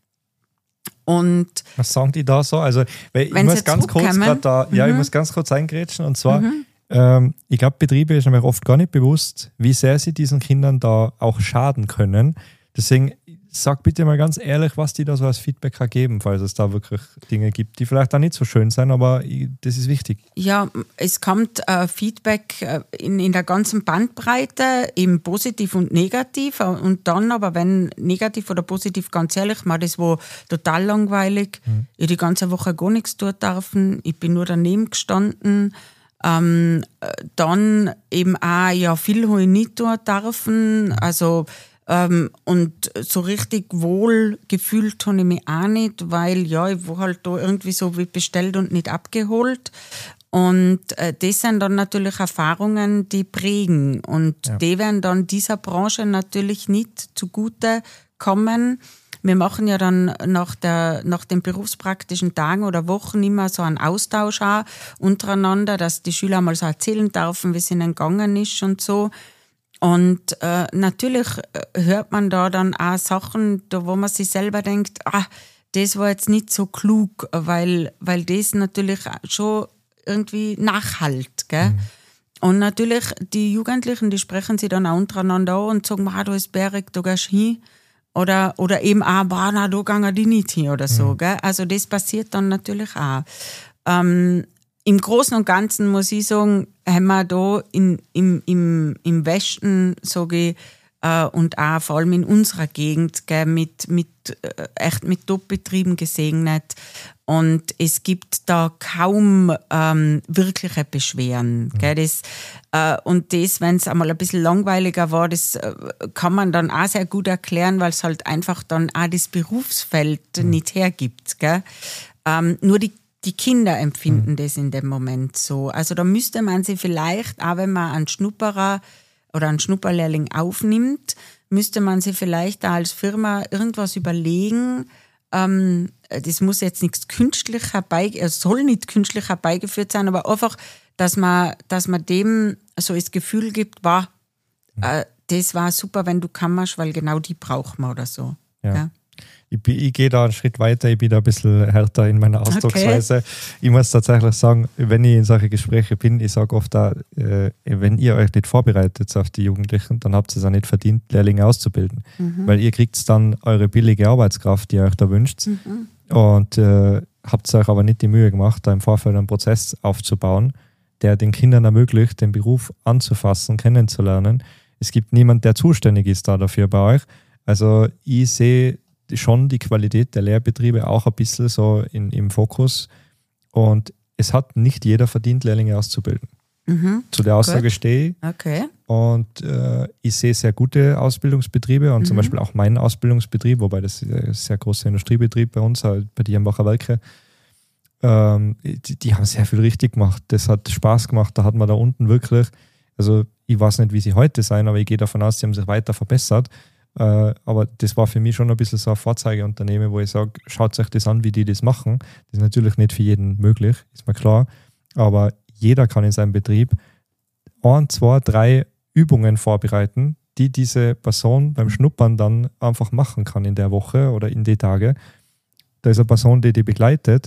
Und was sagen die da so? Also weil ich muss ganz kurz grad da, mhm. ja, ich muss ganz kurz eingrätschen und zwar, mhm. ähm, ich glaube, Betriebe ist mir oft gar nicht bewusst, wie sehr sie diesen Kindern da auch schaden können. Deswegen sag bitte mal ganz ehrlich, was die da so als Feedback geben, falls es da wirklich Dinge gibt, die vielleicht auch nicht so schön sind, aber das ist wichtig. Ja, es kommt äh, Feedback äh, in, in der ganzen Bandbreite, eben positiv und negativ. Und dann aber, wenn negativ oder positiv, ganz ehrlich, mal das war total langweilig. Mhm. Ich die ganze Woche gar nichts tun dürfen. Ich bin nur daneben gestanden. Ähm, dann eben auch, ja, viel habe ich nicht tun dürfen. Also Ähm, und so richtig wohl gefühlt habe ich mich auch nicht, weil ja, ich war halt da irgendwie so wie bestellt und nicht abgeholt. Und äh, das sind dann natürlich Erfahrungen, die prägen. Und ja. die werden dann dieser Branche natürlich nicht zugute kommen. Wir machen ja dann nach, der, nach den berufspraktischen Tagen oder Wochen immer so einen Austausch auch untereinander, dass die Schüler mal so erzählen dürfen, wie es ihnen gegangen ist und so. Und äh, natürlich hört man da dann auch Sachen, da wo man sich selber denkt, ah, das war jetzt nicht so klug, weil, weil das natürlich schon irgendwie nachhalt. Gell? Mhm. Und natürlich, die Jugendlichen, die sprechen sich dann auch untereinander an und sagen, ah, da ist Berg, da gehst du hin. Oder, oder eben auch, bah, na, da gehen die nicht hin oder so. Mhm. Gell? Also das passiert dann natürlich auch. Ähm, Im Großen und Ganzen muss ich sagen, haben wir da in, im, im, im Westen, sage ich, äh, und auch vor allem in unserer Gegend, gell, mit, mit, äh, echt mit Top-Betrieben gesegnet. Und es gibt da kaum ähm, wirkliche Beschwerden. Mhm. Gell, das, äh, und das, wenn es einmal ein bisschen langweiliger war, das äh, kann man dann auch sehr gut erklären, weil es halt einfach dann auch das Berufsfeld mhm. nicht hergibt. Gell. Ähm, nur die Die Kinder empfinden mhm. das in dem Moment so. Also da müsste man sich vielleicht, auch wenn man einen Schnupperer oder einen Schnupperlehrling aufnimmt, müsste man sich vielleicht da als Firma irgendwas überlegen. Ähm, das muss jetzt nichts künstlich herbei, es soll nicht künstlich herbeigeführt sein, aber einfach, dass man, dass man dem so das Gefühl gibt, wow, mhm. äh, das war super, wenn du kammerst, weil genau die braucht man oder so. Ja. Ja? Ich, ich gehe da einen Schritt weiter, ich bin da ein bisschen härter in meiner Ausdrucksweise. Okay. Ich muss tatsächlich sagen, wenn ich in solche Gespräche bin, ich sage oft da, äh, wenn ihr euch nicht vorbereitet auf die Jugendlichen, dann habt ihr es auch nicht verdient, Lehrlinge auszubilden. Mhm. Weil ihr kriegt dann eure billige Arbeitskraft, die ihr euch da wünscht. Mhm. Und äh, habt euch aber nicht die Mühe gemacht, da im Vorfeld einen Prozess aufzubauen, der den Kindern ermöglicht, den Beruf anzufassen, kennenzulernen. Es gibt niemanden, der zuständig ist da dafür bei euch. Also ich sehe schon die Qualität der Lehrbetriebe auch ein bisschen so in, im Fokus. Und es hat nicht jeder verdient, Lehrlinge auszubilden. Mhm. Zu der Aussage Gut. stehe ich. Okay. Und äh, ich sehe sehr gute Ausbildungsbetriebe und mhm. zum Beispiel auch meinen Ausbildungsbetrieb, wobei das ist ein sehr großer Industriebetrieb bei uns, halt bei die Hambacher Werke. Ähm, die, die haben sehr viel richtig gemacht. Das hat Spaß gemacht. Da hat man da unten wirklich, also ich weiß nicht, wie sie heute sein, aber ich gehe davon aus, sie haben sich weiter verbessert. Äh, aber das war für mich schon ein bisschen so ein Vorzeigeunternehmen, wo ich sage, schaut euch das an, wie die das machen. Das ist natürlich nicht für jeden möglich, ist mir klar. Aber jeder kann in seinem Betrieb ein, zwei, drei Übungen vorbereiten, die diese Person beim Schnuppern dann einfach machen kann in der Woche oder in die Tage. Da ist eine Person, die die begleitet.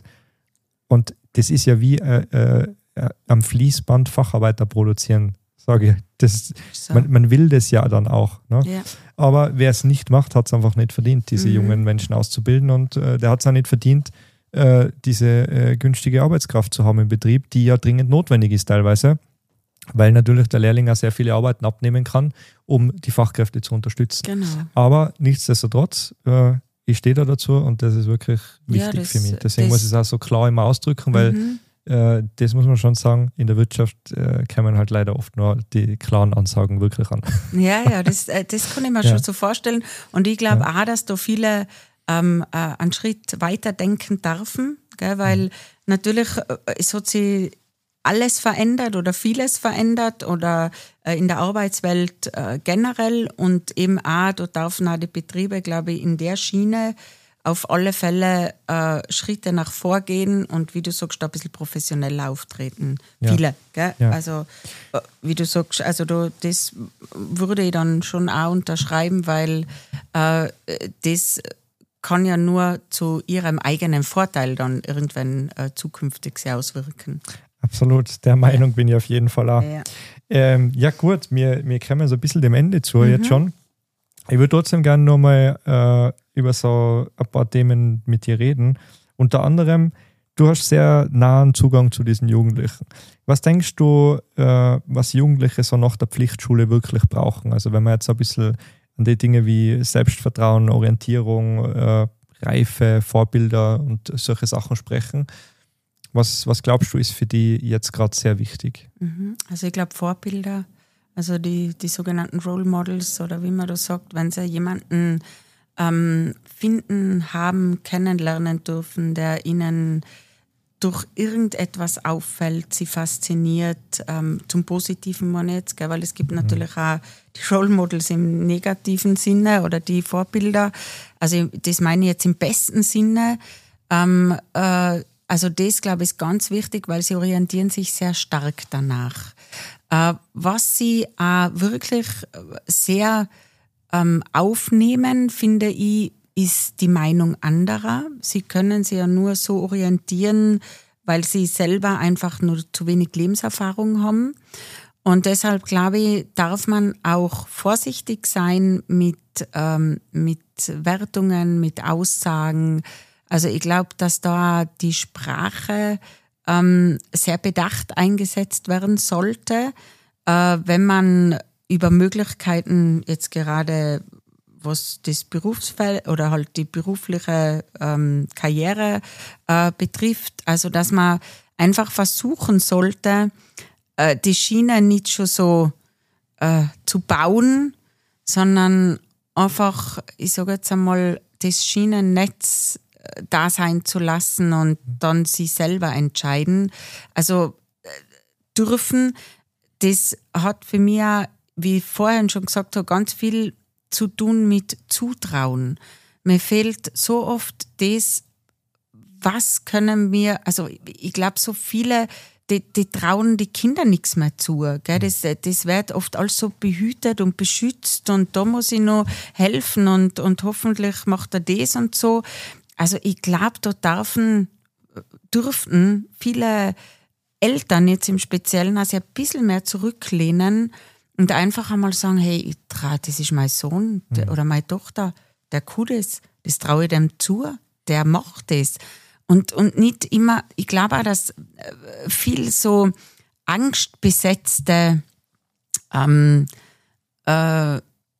Und das ist ja wie äh, äh, am Fließband Facharbeiter produzieren, sage ich. Das, so. man, man will das ja dann auch. Ne? Ja. Aber wer es nicht macht, hat es einfach nicht verdient, diese mhm. jungen Menschen auszubilden. Und äh, der hat es auch nicht verdient, äh, diese äh, günstige Arbeitskraft zu haben im Betrieb, die ja dringend notwendig ist teilweise, weil natürlich der Lehrling auch sehr viele Arbeiten abnehmen kann, um die Fachkräfte zu unterstützen. Genau. Aber nichtsdestotrotz, äh, ich stehe da dazu und das ist wirklich wichtig ja, das, für mich. Deswegen muss ich es auch so klar immer ausdrücken, weil mhm. äh, das muss man schon sagen, in der Wirtschaft äh, kommen halt leider oft nur die klaren Ansagen wirklich an. Ja, ja, das, das kann ich mir ja. schon so vorstellen. Und ich glaube ja. auch, dass da viele ähm, äh, einen Schritt weiter denken dürfen, gell? Weil mhm. natürlich, äh, es hat sich alles verändert oder vieles verändert oder äh, in der Arbeitswelt äh, generell und eben auch, da dürfen auch die Betriebe, glaube ich, in der Schiene auf alle Fälle äh, Schritte nach vorgehen und wie du sagst, ein bisschen professioneller auftreten. Ja. Viele, gell? Ja. Also äh, wie du sagst, also da, das würde ich dann schon auch unterschreiben, weil äh, das kann ja nur zu ihrem eigenen Vorteil dann irgendwann äh, zukünftig sich auswirken. Absolut, der Meinung ja. bin ich auf jeden Fall auch. Ja, ähm, ja gut, wir, wir kommen so ein bisschen dem Ende zu mhm. jetzt schon. Ich würde trotzdem gerne nochmal äh, über so ein paar Themen mit dir reden. Unter anderem, du hast sehr nahen Zugang zu diesen Jugendlichen. Was denkst du, äh, was Jugendliche so nach der Pflichtschule wirklich brauchen? Also wenn wir jetzt ein bisschen an die Dinge wie Selbstvertrauen, Orientierung, äh, Reife, Vorbilder und solche Sachen sprechen, Was, was glaubst du, ist für die jetzt gerade sehr wichtig? Also ich glaube Vorbilder, also die, die sogenannten Role Models oder wie man das sagt, wenn sie jemanden ähm, finden, haben, kennenlernen dürfen, der ihnen durch irgendetwas auffällt, sie fasziniert, ähm, zum Positiven meine ich jetzt, gell, weil es gibt mhm. natürlich auch die Role Models im negativen Sinne oder die Vorbilder, also das meine ich jetzt im besten Sinne, ähm, äh, Also das, glaube ich, ist ganz wichtig, weil sie orientieren sich sehr stark danach. Äh, was sie äh, wirklich sehr ähm, aufnehmen, finde ich, ist die Meinung anderer. Sie können sich ja nur so orientieren, weil sie selber einfach nur zu wenig Lebenserfahrung haben. Und deshalb, glaube ich, darf man auch vorsichtig sein mit, ähm, mit Wertungen, mit Aussagen. Also ich glaube, dass da die Sprache ähm, sehr bedacht eingesetzt werden sollte, äh, wenn man über Möglichkeiten jetzt gerade, was das Berufsfeld oder halt die berufliche ähm, Karriere äh, betrifft, also dass man einfach versuchen sollte, äh, die Schiene nicht schon so äh, zu bauen, sondern einfach, ich sage jetzt einmal, das Schienennetz da sein zu lassen und dann sie selber entscheiden. Also dürfen, das hat für mich, wie ich vorhin schon gesagt habe, ganz viel zu tun mit Zutrauen. Mir fehlt so oft das, was können wir, also ich glaube, so viele, die, die trauen die Kinder nichts mehr zu. Gell? Das, das wird oft alles so behütet und beschützt und da muss ich noch helfen und, und hoffentlich macht er das und so. Also ich glaube, da dürfen, dürften viele Eltern jetzt im Speziellen also ein bisschen mehr zurücklehnen und einfach einmal sagen, hey, ich trau, das ist mein Sohn mhm. oder meine Tochter, der kann das, das traue ich dem zu, der macht das. Und, und nicht immer, ich glaube auch, dass viel so angstbesetzte, ähm, äh,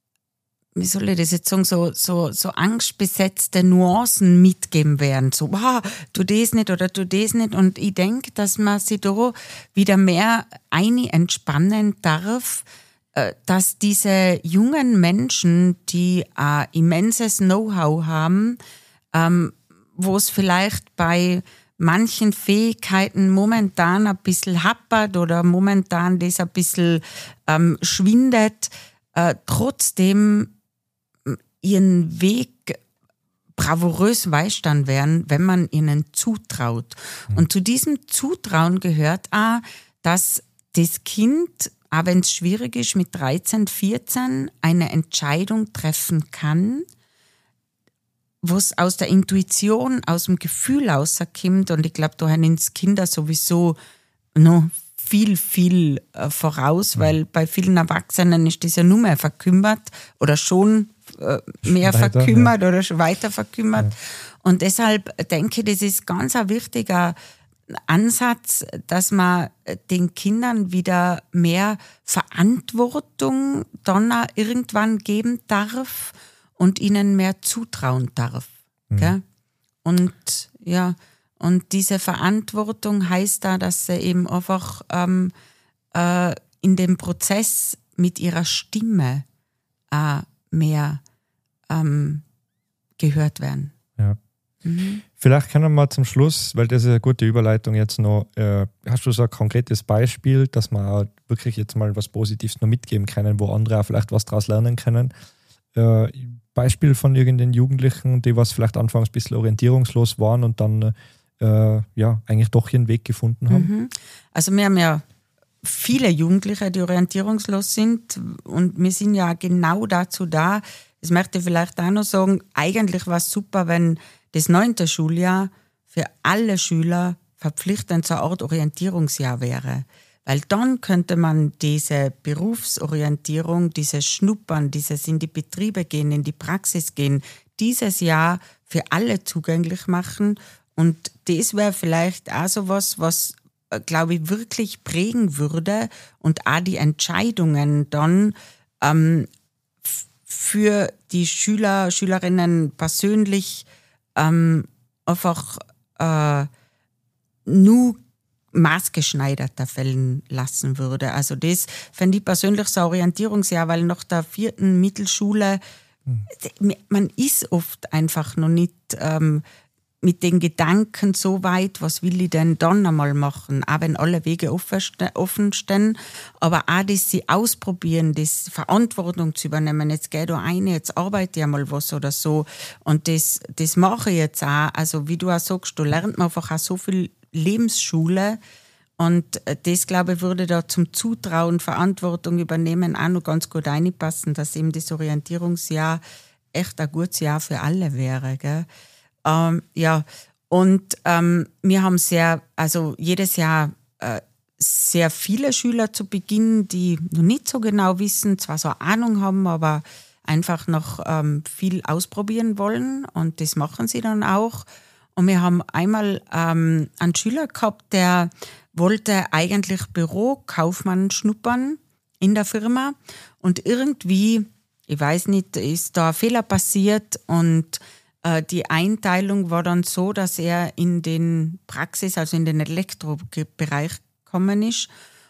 wie soll ich das jetzt sagen, so, so, so angstbesetzte Nuancen mitgeben werden. So, wow, tu das nicht oder tu das nicht. Und ich denke, dass man sich da wieder mehr ein entspannen darf, dass diese jungen Menschen, die ein immenses Know-how haben, wo es vielleicht bei manchen Fähigkeiten momentan ein bisschen happert oder momentan das ein bisschen ähm, schwindet, äh, trotzdem ihren Weg bravourös weistern werden, wenn man ihnen zutraut. Mhm. Und zu diesem Zutrauen gehört auch, dass das Kind, auch wenn es schwierig ist, mit dreizehn, vierzehn eine Entscheidung treffen kann, was aus der Intuition, aus dem Gefühl rauskommt. Und ich glaube, da haben uns Kinder sowieso noch viel, viel äh, voraus, mhm. weil bei vielen Erwachsenen ist das ja nur mehr verkümmert oder schon äh, mehr weiter, verkümmert ja. oder schon weiter verkümmert. Ja. Und deshalb denke ich, das ist ganz ein wichtiger Ansatz, dass man den Kindern wieder mehr Verantwortung dann auch irgendwann geben darf und ihnen mehr zutrauen darf. Mhm. Gell? Und ja, und diese Verantwortung heißt da, dass sie eben einfach ähm, äh, in dem Prozess mit ihrer Stimme äh, mehr ähm, gehört werden. Ja. Mhm. Vielleicht können wir zum Schluss, weil das ist eine gute Überleitung jetzt noch, äh, hast du so ein konkretes Beispiel, dass wir auch wirklich jetzt mal was Positives noch mitgeben können, wo andere auch vielleicht was daraus lernen können? Äh, Beispiel von irgendeinen Jugendlichen, die was vielleicht anfangs ein bisschen orientierungslos waren und dann äh, ja eigentlich doch ihren Weg gefunden haben? Mhm. Also wir haben ja viele Jugendliche, die orientierungslos sind und wir sind ja genau dazu da. Das möchte ich vielleicht auch noch sagen, eigentlich war es super, wenn das neunte Schuljahr für alle Schüler verpflichtend zur Art Orientierungsjahr wäre. Weil dann könnte man diese Berufsorientierung, dieses Schnuppern, dieses in die Betriebe gehen, in die Praxis gehen, dieses Jahr für alle zugänglich machen. Und das wäre vielleicht auch so was, was, glaube ich, wirklich prägen würde und auch die Entscheidungen dann ähm, f- für die Schüler, Schülerinnen persönlich ähm, einfach äh, nur maßgeschneiderter fällen lassen würde. Also das fände ich persönlich so ein Orientierungsjahr, weil nach der vierten Mittelschule, mhm. man ist oft einfach noch nicht ähm, mit den Gedanken so weit, was will ich denn dann einmal machen, auch wenn alle Wege offen stehen, aber auch das sie ausprobieren, das Verantwortung zu übernehmen, jetzt gehe ich da rein, jetzt arbeite ich einmal was oder so und das, das mache ich jetzt auch, also wie du auch sagst, da lernt man einfach auch so viel Lebensschule und das, glaube ich, würde da zum Zutrauen, Verantwortung übernehmen auch noch ganz gut reinpassen, dass eben das Orientierungsjahr echt ein gutes Jahr für alle wäre, gell? Ähm, ja, und ähm, wir haben sehr, also jedes Jahr äh, sehr viele Schüler zu Beginn, die noch nicht so genau wissen, zwar so eine Ahnung haben, aber einfach noch ähm, viel ausprobieren wollen und das machen sie dann auch. Und wir haben einmal ähm, einen Schüler gehabt, der wollte eigentlich Bürokaufmann schnuppern in der Firma und irgendwie, ich weiß nicht, ist da ein Fehler passiert und die Einteilung war dann so, dass er in den Praxis, also in den Elektrobereich gekommen ist.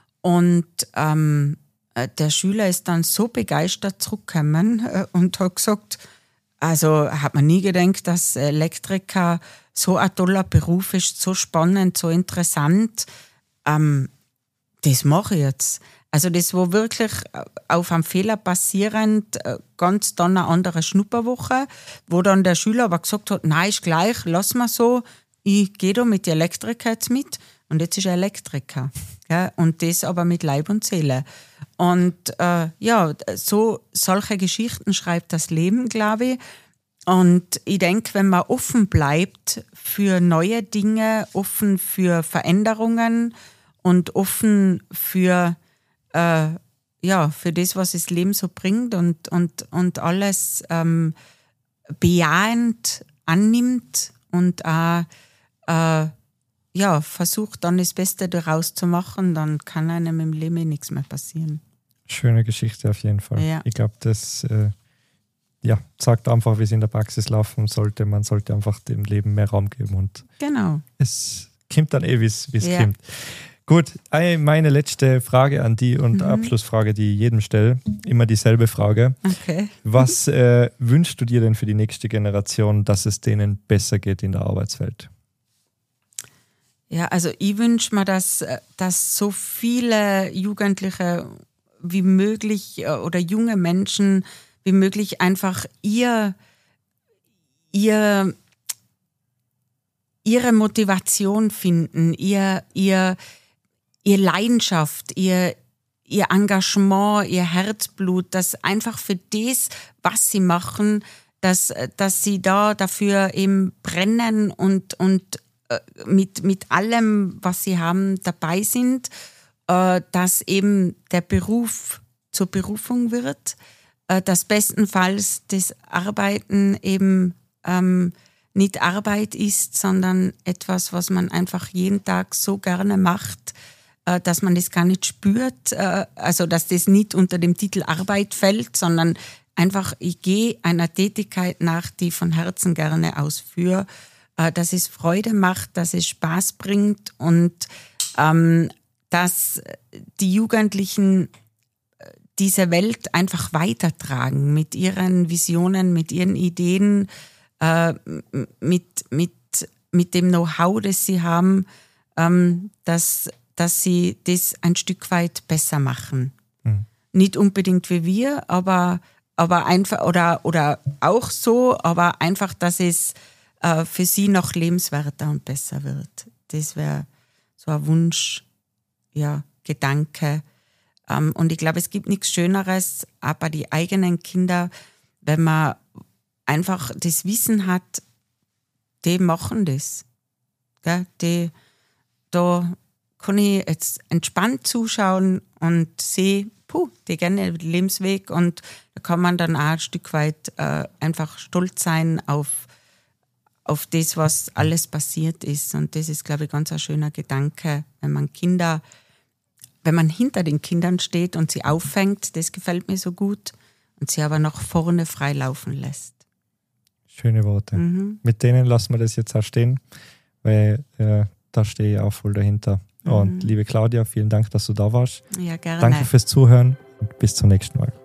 Und ähm, der Schüler ist dann so begeistert zurückgekommen äh, und hat gesagt, also hat man nie gedacht, dass Elektriker so ein toller Beruf ist, so spannend, so interessant. Ähm, das mache ich jetzt. Also das war wirklich auf einem Fehler basierend, ganz dann eine andere Schnupperwoche, wo dann der Schüler aber gesagt hat, nein, ist gleich, lass mal so, ich gehe da mit den Elektriker jetzt mit und jetzt ist er Elektriker. Gell? Und das aber mit Leib und Seele. Und äh, ja, so solche Geschichten schreibt das Leben, glaube ich. Und ich denke, wenn man offen bleibt für neue Dinge, offen für Veränderungen und offen für Äh, ja, für das, was das Leben so bringt und, und, und alles ähm, bejahend annimmt und auch äh, ja, versucht dann das Beste daraus zu machen, dann kann einem im Leben nichts mehr passieren. Schöne Geschichte auf jeden Fall. Ja. Ich glaube, das äh, ja, sagt einfach, wie es in der Praxis laufen sollte. Man sollte einfach dem Leben mehr Raum geben und genau. Es kommt dann eh, wie es ja. kommt. Gut, meine letzte Frage an die und mhm. Abschlussfrage, die ich jedem stelle, immer dieselbe Frage. Okay. Was äh, wünschst du dir denn für die nächste Generation, dass es denen besser geht in der Arbeitswelt? Ja, also ich wünsche mir, dass, dass so viele Jugendliche wie möglich oder junge Menschen wie möglich einfach ihr, ihr, ihre Motivation finden, ihr, ihr, ihr Leidenschaft, ihr, ihr Engagement, ihr Herzblut, dass einfach für das, was sie machen, dass, dass sie da dafür eben brennen und, und mit, mit allem, was sie haben, dabei sind, äh, dass eben der Beruf zur Berufung wird, äh, dass bestenfalls das Arbeiten eben ähm, nicht Arbeit ist, sondern etwas, was man einfach jeden Tag so gerne macht, äh, dass man das gar nicht spürt, äh, also dass das nicht unter dem Titel Arbeit fällt, sondern einfach, ich gehe einer Tätigkeit nach, die ich von Herzen gerne ausführe, dass es Freude macht, dass es Spaß bringt und ähm, dass die Jugendlichen diese Welt einfach weitertragen mit ihren Visionen, mit ihren Ideen, äh, mit, mit, mit dem Know-how, das sie haben, ähm, dass, dass sie das ein Stück weit besser machen. Mhm. Nicht unbedingt wie wir, aber, aber einfach, oder, oder auch so, aber einfach, dass es für sie noch lebenswerter und besser wird. Das wäre so ein Wunsch, ja, Gedanke. Und ich glaube, es gibt nichts Schöneres, auch bei den eigenen Kindern, wenn man einfach das Wissen hat, die machen das. Die, da kann ich jetzt entspannt zuschauen und sehe, puh, die gehen den Lebensweg und da kann man dann auch ein Stück weit äh, einfach stolz sein auf auf das, was alles passiert ist. Und das ist, glaube ich, ganz ein schöner Gedanke, wenn man Kinder, wenn man hinter den Kindern steht und sie auffängt, das gefällt mir so gut, und sie aber nach vorne frei laufen lässt. Schöne Worte. Mhm. Mit denen lassen wir das jetzt auch stehen, weil äh, da stehe ich auch voll dahinter. Mhm. Und liebe Claudia, vielen Dank, dass du da warst. Ja, gerne. Danke fürs Zuhören und bis zum nächsten Mal.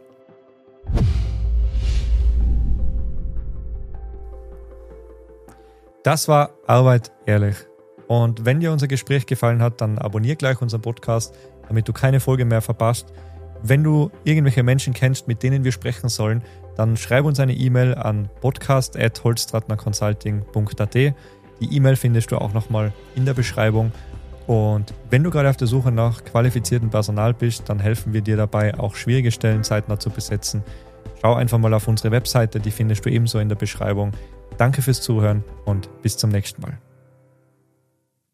Das war Arbeit ehrlich. Und wenn dir unser Gespräch gefallen hat, dann abonnier gleich unseren Podcast, damit du keine Folge mehr verpasst. Wenn du irgendwelche Menschen kennst, mit denen wir sprechen sollen, dann schreib uns eine E-Mail an podcast at holzstratnerconsulting punkt a t. Die E-Mail findest du auch nochmal in der Beschreibung. Und wenn du gerade auf der Suche nach qualifiziertem Personal bist, dann helfen wir dir dabei, auch schwierige Stellen zeitnah zu besetzen. Schau einfach mal auf unsere Webseite, die findest du ebenso in der Beschreibung. Danke fürs Zuhören und bis zum nächsten Mal.